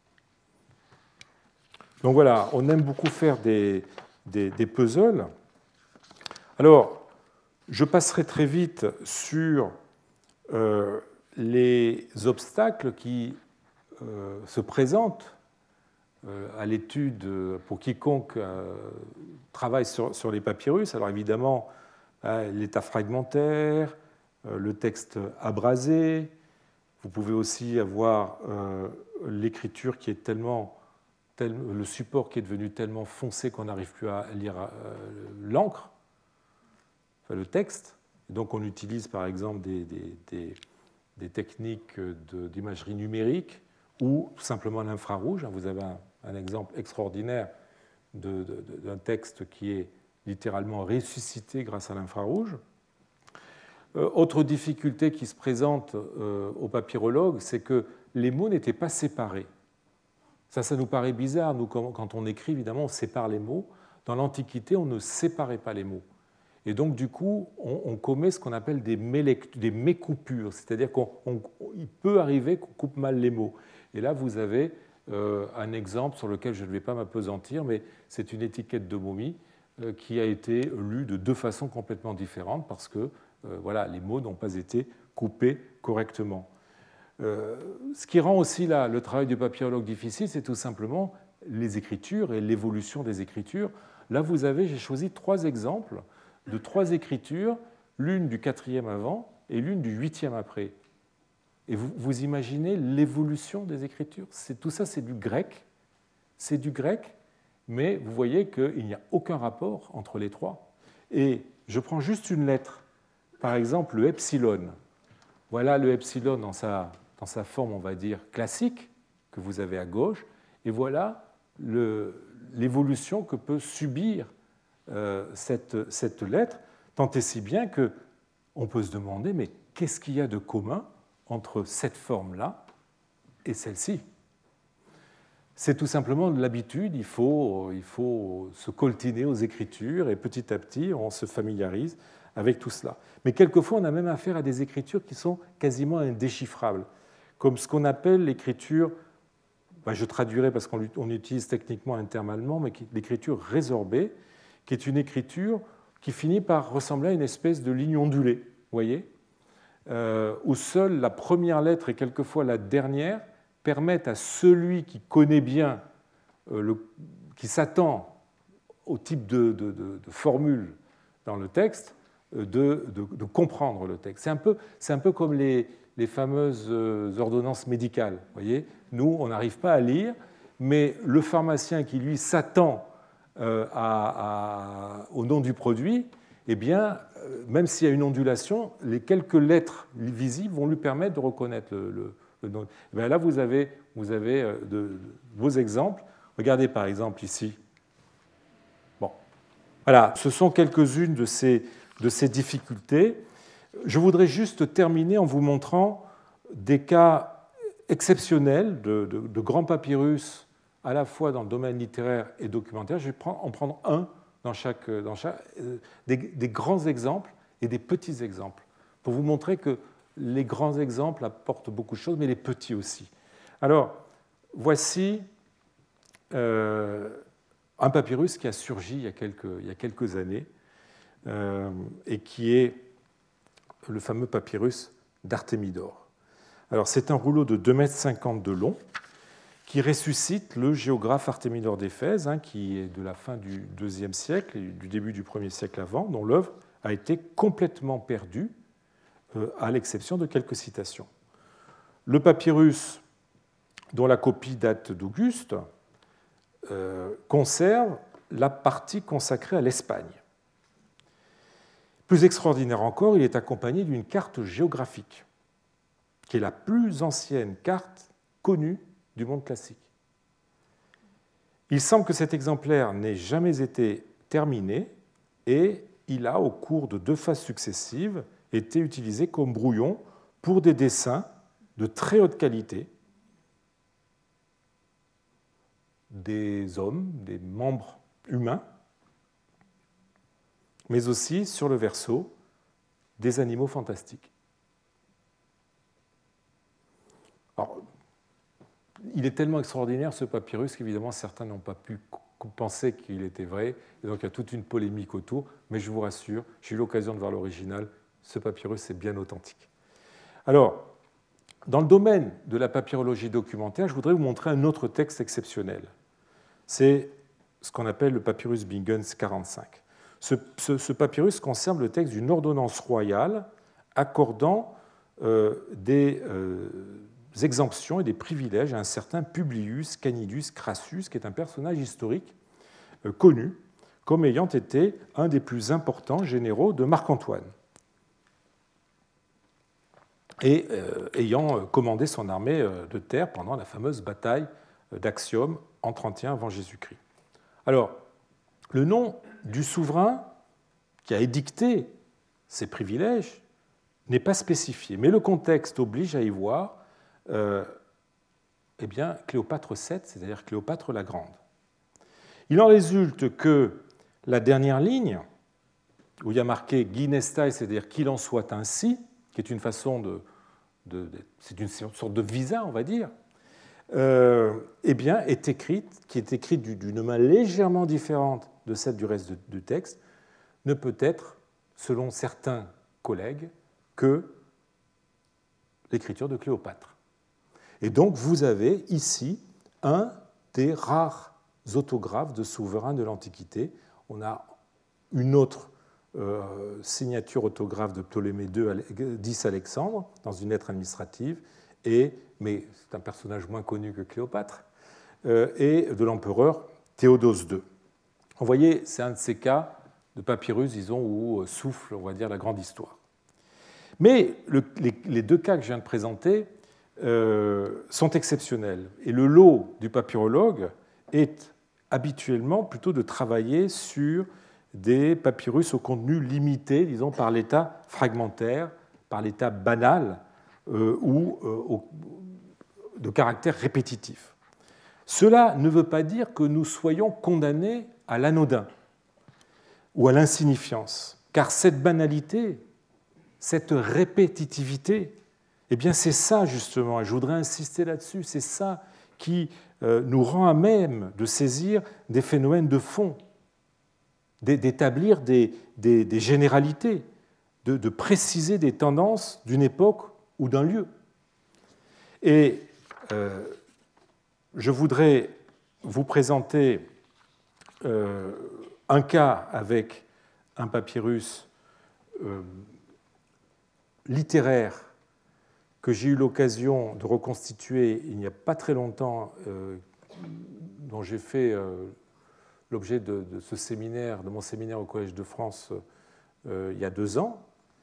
Donc voilà, on aime beaucoup faire des, des, des puzzles. Alors, je passerai très vite sur euh, les obstacles qui euh, se présentent euh, à l'étude pour quiconque euh, travaille sur, sur les papyrus. Alors évidemment, euh, l'état fragmentaire, euh, le texte abrasé. Vous pouvez aussi avoir euh, l'écriture qui est tellement le support qui est devenu tellement foncé qu'on n'arrive plus à lire l'encre, enfin le texte. Et donc on utilise par exemple des, des, des, des techniques de, d'imagerie numérique ou tout simplement l'infrarouge. Vous avez un, un exemple extraordinaire de, de, d'un texte qui est littéralement ressuscité grâce à l'infrarouge. Euh, autre difficulté qui se présente euh, aux papyrologues, c'est que les mots n'étaient pas séparés. Ça, ça nous paraît bizarre. Nous, quand on écrit, évidemment, on sépare les mots. Dans l'Antiquité, on ne séparait pas les mots. Et donc, du coup, on, on commet ce qu'on appelle des, mélect- des mécoupures. C'est-à-dire qu'il peut arriver qu'on coupe mal les mots. Et là, vous avez euh, un exemple sur lequel je ne vais pas m'appesantir, mais c'est une étiquette de momie euh, qui a été lue de deux façons complètement différentes parce que euh, voilà, les mots n'ont pas été coupés correctement. Euh, ce qui rend aussi là, le travail du papyrologue difficile, c'est tout simplement les écritures et l'évolution des écritures. Là, vous avez, j'ai choisi trois exemples de trois écritures, l'une du quatrième avant et l'une du huitième après. Et vous, vous imaginez l'évolution des écritures. C'est, tout ça, c'est du grec. C'est du grec, mais vous voyez qu'il n'y a aucun rapport entre les trois. Et je prends juste une lettre, par exemple le epsilon. Voilà le epsilon dans sa dans sa forme, on va dire, classique, que vous avez à gauche, et voilà le, l'évolution que peut subir euh, cette, cette lettre, tant et si bien qu'on peut se demander, mais qu'est-ce qu'il y a de commun entre cette forme-là et celle-ci ? C'est tout simplement de l'habitude, il faut, il faut se coltiner aux écritures, et petit à petit, on se familiarise avec tout cela. Mais quelquefois, on a même affaire à des écritures qui sont quasiment indéchiffrables, comme ce qu'on appelle l'écriture, ben je traduirai parce qu'on on utilise techniquement un terme allemand, mais l'écriture résorbée, qui est une écriture qui finit par ressembler à une espèce de ligne ondulée, vous voyez, euh, où seule la première lettre et quelquefois la dernière permettent à celui qui connaît bien, euh, le, qui s'attend au type de, de, de, de formule dans le texte, de, de, de comprendre le texte. C'est un peu, c'est un peu comme les, les fameuses ordonnances médicales. Vous voyez, nous, on n'arrive pas à lire, mais le pharmacien qui, lui, s'attend euh, à, à, au nom du produit, eh bien, même s'il y a une ondulation, les quelques lettres visibles vont lui permettre de reconnaître le, le, le nom. Eh bien, là, vous avez, vous avez de, de, vos exemples. Regardez, par exemple, ici. Bon. Voilà, ce sont quelques-unes de ces, de ces difficultés. Je voudrais juste terminer en vous montrant des cas exceptionnels de, de, de grands papyrus, à la fois dans le domaine littéraire et documentaire. Je vais en prendre un dans chaque, dans chaque des, des grands exemples et des petits exemples, pour vous montrer que les grands exemples apportent beaucoup de choses, mais les petits aussi. Alors, voici euh, un papyrus qui a surgi il y a quelques, il y a quelques années, euh, et qui est le fameux papyrus d'Artémidore. Alors, c'est un rouleau de deux mètres cinquante de long qui ressuscite le géographe Artémidore d'Éphèse, hein, qui est de la fin du deuxième siècle et du début du premier siècle avant, dont l'œuvre a été complètement perdue, euh, à l'exception de quelques citations. Le papyrus, dont la copie date d'Auguste, euh, conserve la partie consacrée à l'Espagne. Plus extraordinaire encore, il est accompagné d'une carte géographique, qui est la plus ancienne carte connue du monde classique. Il semble que cet exemplaire n'ait jamais été terminé et il a, au cours de deux phases successives, été utilisé comme brouillon pour des dessins de très haute qualité des hommes, des membres humains, mais aussi sur le verso des animaux fantastiques. Alors, il est tellement extraordinaire ce papyrus qu'évidemment certains n'ont pas pu penser qu'il était vrai, et donc il y a toute une polémique autour, mais je vous rassure, j'ai eu l'occasion de voir l'original, ce papyrus est bien authentique. Alors, dans le domaine de la papyrologie documentaire, je voudrais vous montrer un autre texte exceptionnel. C'est ce qu'on appelle le papyrus Bingens quarante-cinq. Ce, ce, ce papyrus conserve le texte d'une ordonnance royale accordant euh, des euh, exemptions et des privilèges à un certain Publius Canidus Crassus, qui est un personnage historique euh, connu comme ayant été un des plus importants généraux de Marc-Antoine et euh, ayant commandé son armée de terre pendant la fameuse bataille d'Actium en trente et un avant Jésus-Christ. Alors, le nom du souverain qui a édicté ces privilèges n'est pas spécifié, mais le contexte oblige à y voir euh, eh bien, Cléopâtre sept, c'est-à-dire Cléopâtre la Grande. Il en résulte que la dernière ligne, où il y a marqué Ginestai, c'est-à-dire qu'il en soit ainsi, qui est une façon de, de, de c'est une sorte de visa, on va dire, euh, eh bien, est écrite, qui est écrite d'une main légèrement différente de celle du reste du texte, ne peut être, selon certains collègues, que l'écriture de Cléopâtre. Et donc, vous avez ici un des rares autographes de souverains de l'Antiquité. On a une autre euh, signature autographe de Ptolémée dix Alexandre dans une lettre administrative, et, mais c'est un personnage moins connu que Cléopâtre, euh, et de l'empereur Théodose deux. Vous voyez, c'est un de ces cas de papyrus, disons, où souffle, on va dire, la grande histoire. Mais le, les, les deux cas que je viens de présenter euh, sont exceptionnels. Et le lot du papyrologue est habituellement plutôt de travailler sur des papyrus au contenu limité, disons, par l'état fragmentaire, par l'état banal euh, ou euh, au, de caractère répétitif. Cela ne veut pas dire que nous soyons condamnés à l'anodin ou à l'insignifiance, car cette banalité, cette répétitivité, eh bien c'est ça justement, et je voudrais insister là-dessus, c'est ça qui euh, nous rend à même de saisir des phénomènes de fond, d'établir des, des, des généralités, de, de préciser des tendances d'une époque ou d'un lieu. Et euh, je voudrais vous présenter euh, un cas avec un papyrus euh, littéraire que j'ai eu l'occasion de reconstituer il n'y a pas très longtemps, euh, dont j'ai fait euh, l'objet de, de ce séminaire, de mon séminaire au Collège de France euh, il y a deux ans,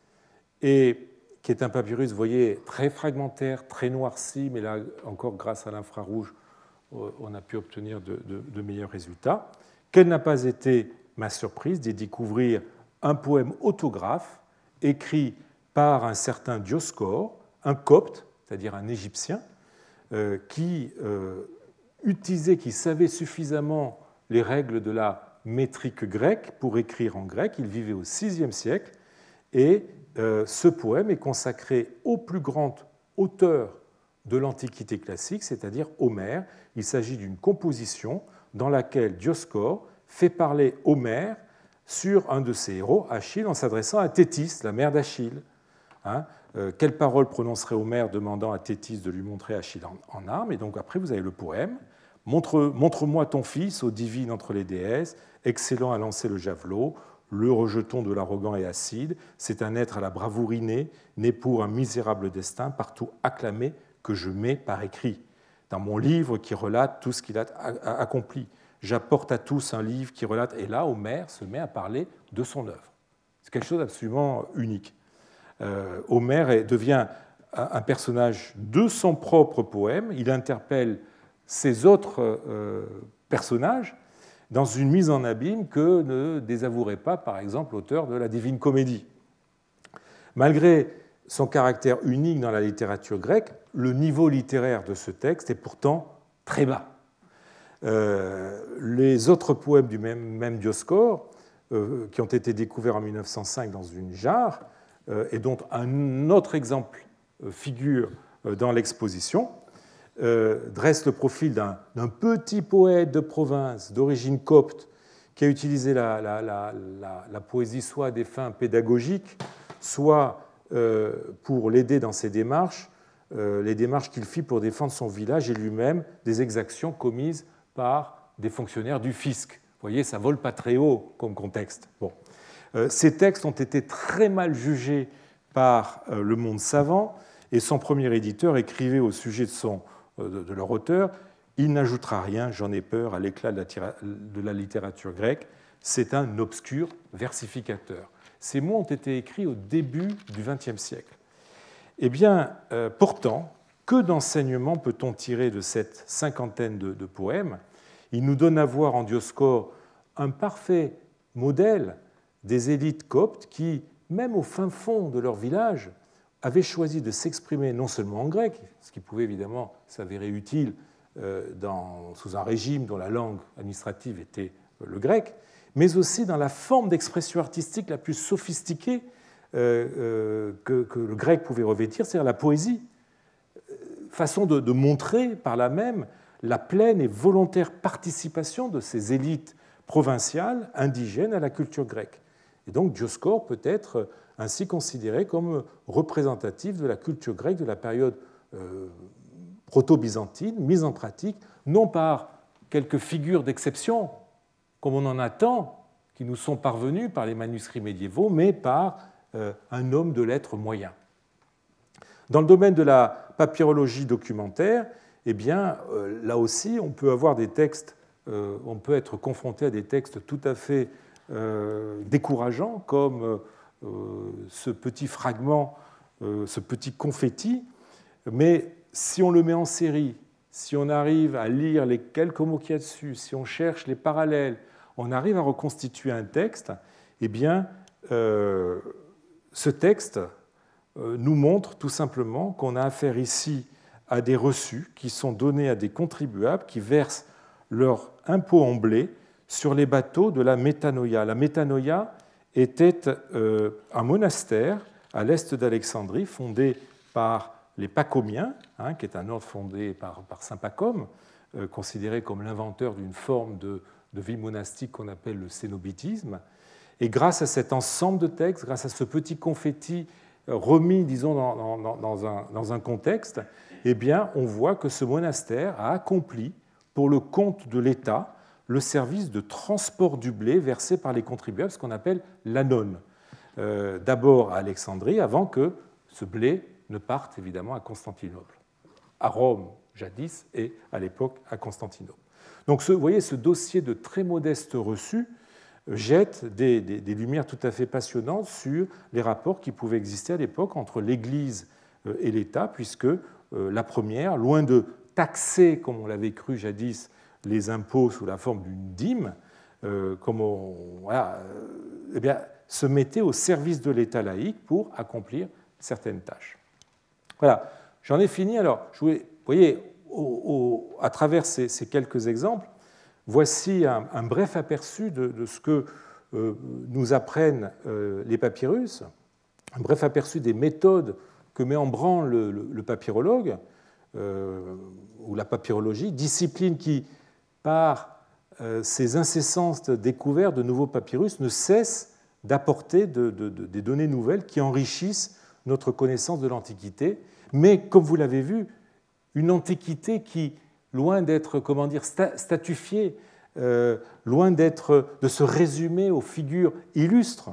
et qui est un papyrus, vous voyez, très fragmentaire, très noirci, mais là encore, grâce à l'infrarouge, on a pu obtenir de, de, de meilleurs résultats. Quelle n'a pas été ma surprise d'y découvrir un poème autographe écrit par un certain Dioscore, un copte, c'est-à-dire un Égyptien, euh, qui euh, utilisait, qui savait suffisamment les règles de la métrique grecque pour écrire en grec. Il vivait au sixième siècle et euh, ce poème est consacré au plus grand auteur de l'Antiquité classique, c'est-à-dire Homère. Il s'agit d'une composition dans laquelle Dioscore fait parler Homère sur un de ses héros, Achille, en s'adressant à Thétis, la mère d'Achille. Hein, euh, quelle parole prononcerait Homère demandant à Thétis de lui montrer Achille en, en armes? Et donc après, vous avez le poème. Montre, montre-moi ton fils, ô divine entre les déesses, excellent à lancer le javelot, le rejeton de l'arrogant et acide. C'est un être à la bravoure innée, né pour un misérable destin, partout acclamé, que je mets par écrit. Dans mon livre qui relate tout ce qu'il a accompli. J'apporte à tous un livre qui relate. Et là, Homère se met à parler de son œuvre. C'est quelque chose d'absolument unique. Euh, Homère devient un personnage de son propre poème. Il interpelle ses autres euh, personnages dans une mise en abîme que ne désavouerait pas, par exemple, l'auteur de la Divine Comédie. Malgré son caractère unique dans la littérature grecque, le niveau littéraire de ce texte est pourtant très bas. Euh, les autres poèmes du même, même Dioscore, euh, qui ont été découverts en mille neuf cent cinq dans une jarre, euh, et dont un autre exemple euh, figure euh, dans l'exposition, euh, dresse le profil d'un, d'un petit poète de province d'origine copte qui a utilisé la, la, la, la, la poésie soit à des fins pédagogiques, soit euh, pour l'aider dans ses démarches, euh, les démarches qu'il fit pour défendre son village et lui-même des exactions commises par des fonctionnaires du fisc. Vous voyez, ça vole pas très haut comme contexte. Bon. Euh, ces textes ont été très mal jugés par euh, le monde savant, et son premier éditeur écrivait au sujet de, son, euh, de leur auteur « Il n'ajoutera rien, j'en ai peur, à l'éclat de la, de la littérature grecque. C'est un obscur versificateur. » Ces mots ont été écrits au début du vingtième siècle. Eh bien, euh, pourtant, que d'enseignements peut-on tirer de cette cinquantaine de, de poèmes? Il nous donne à voir en Dioscore un parfait modèle des élites coptes qui, même au fin fond de leur village, avaient choisi de s'exprimer non seulement en grec, ce qui pouvait évidemment s'avérer utile euh, dans, sous un régime dont la langue administrative était le grec, mais aussi dans la forme d'expression artistique la plus sophistiquée euh, euh, que, que le grec pouvait revêtir, c'est-à-dire la poésie. Façon de, de montrer par là même la pleine et volontaire participation de ces élites provinciales indigènes à la culture grecque. Et donc Dioscore peut être ainsi considéré comme représentatif de la culture grecque de la période euh, proto-byzantine, mise en pratique, non par quelques figures d'exception, comme on en attend, qui nous sont parvenues par les manuscrits médiévaux, mais par euh, un homme de lettres moyen. Dans le domaine de la papyrologie documentaire, eh bien, euh, là aussi, on peut avoir des textes, euh, on peut être confronté à des textes tout à fait euh, décourageants, comme euh, ce petit fragment, euh, ce petit confetti. Mais si on le met en série, si on arrive à lire les quelques mots qu'il y a dessus, si on cherche les parallèles, on arrive à reconstituer un texte, eh bien, euh, ce texte nous montre tout simplement qu'on a affaire ici à des reçus qui sont donnés à des contribuables qui versent leur impôt en blé sur les bateaux de la métanoïa. La métanoïa était euh, un monastère à l'est d'Alexandrie, fondé par les Pacomiens, hein, qui est un ordre fondé par, par saint Pacôme, euh, considéré comme l'inventeur d'une forme de, de vie monastique qu'on appelle le cénobitisme. Et grâce à cet ensemble de textes, grâce à ce petit confetti remis, disons, dans, dans, dans, un, dans un contexte, eh bien, on voit que ce monastère a accompli, pour le compte de l'État, le service de transport du blé versé par les contribuables, ce qu'on appelle l'annone. Euh, D'abord à Alexandrie, avant que ce blé ne parte évidemment à Constantinople, à Rome jadis et à l'époque à Constantinople. Donc, ce, vous voyez, ce dossier de très modeste reçu jette des, des, des lumières tout à fait passionnantes sur les rapports qui pouvaient exister à l'époque entre l'Église et l'État, puisque euh, la première, loin de taxer, comme on l'avait cru jadis, les impôts sous la forme d'une dîme, euh, comme on, voilà, euh, eh bien, se mettait au service de l'État laïque pour accomplir certaines tâches. Voilà, j'en ai fini. Alors, je voulais, vous voyez, au, au, à travers ces, ces quelques exemples, voici un, un bref aperçu de, de ce que euh, nous apprennent euh, les papyrus, un bref aperçu des méthodes que met en branle le, le, le papyrologue euh, ou la papyrologie, discipline qui, par euh, ses incessantes découvertes de nouveaux papyrus, ne cesse d'apporter de, de, de, des données nouvelles qui enrichissent notre connaissance de l'Antiquité, mais comme vous l'avez vu, une Antiquité qui, loin d'être, comment dire, statifiée, euh, loin d'être, de se résumer aux figures illustres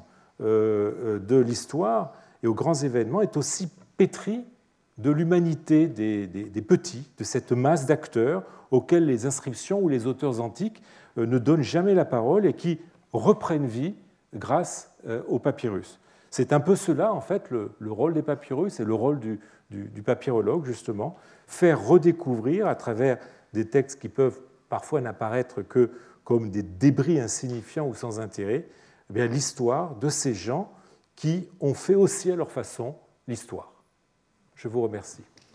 euh, de l'histoire et aux grands événements, est aussi pétrie de l'humanité des, des, des petits, de cette masse d'acteurs auxquels les inscriptions ou les auteurs antiques euh, ne donnent jamais la parole et qui reprennent vie grâce euh, aux papyrus. C'est un peu cela, en fait, le, le rôle des papyrus et le rôle du, du, du papyrologue, justement, faire redécouvrir à travers des textes qui peuvent parfois n'apparaître que comme des débris insignifiants ou sans intérêt, eh bien, l'histoire de ces gens qui ont fait aussi à leur façon l'histoire. Je vous remercie.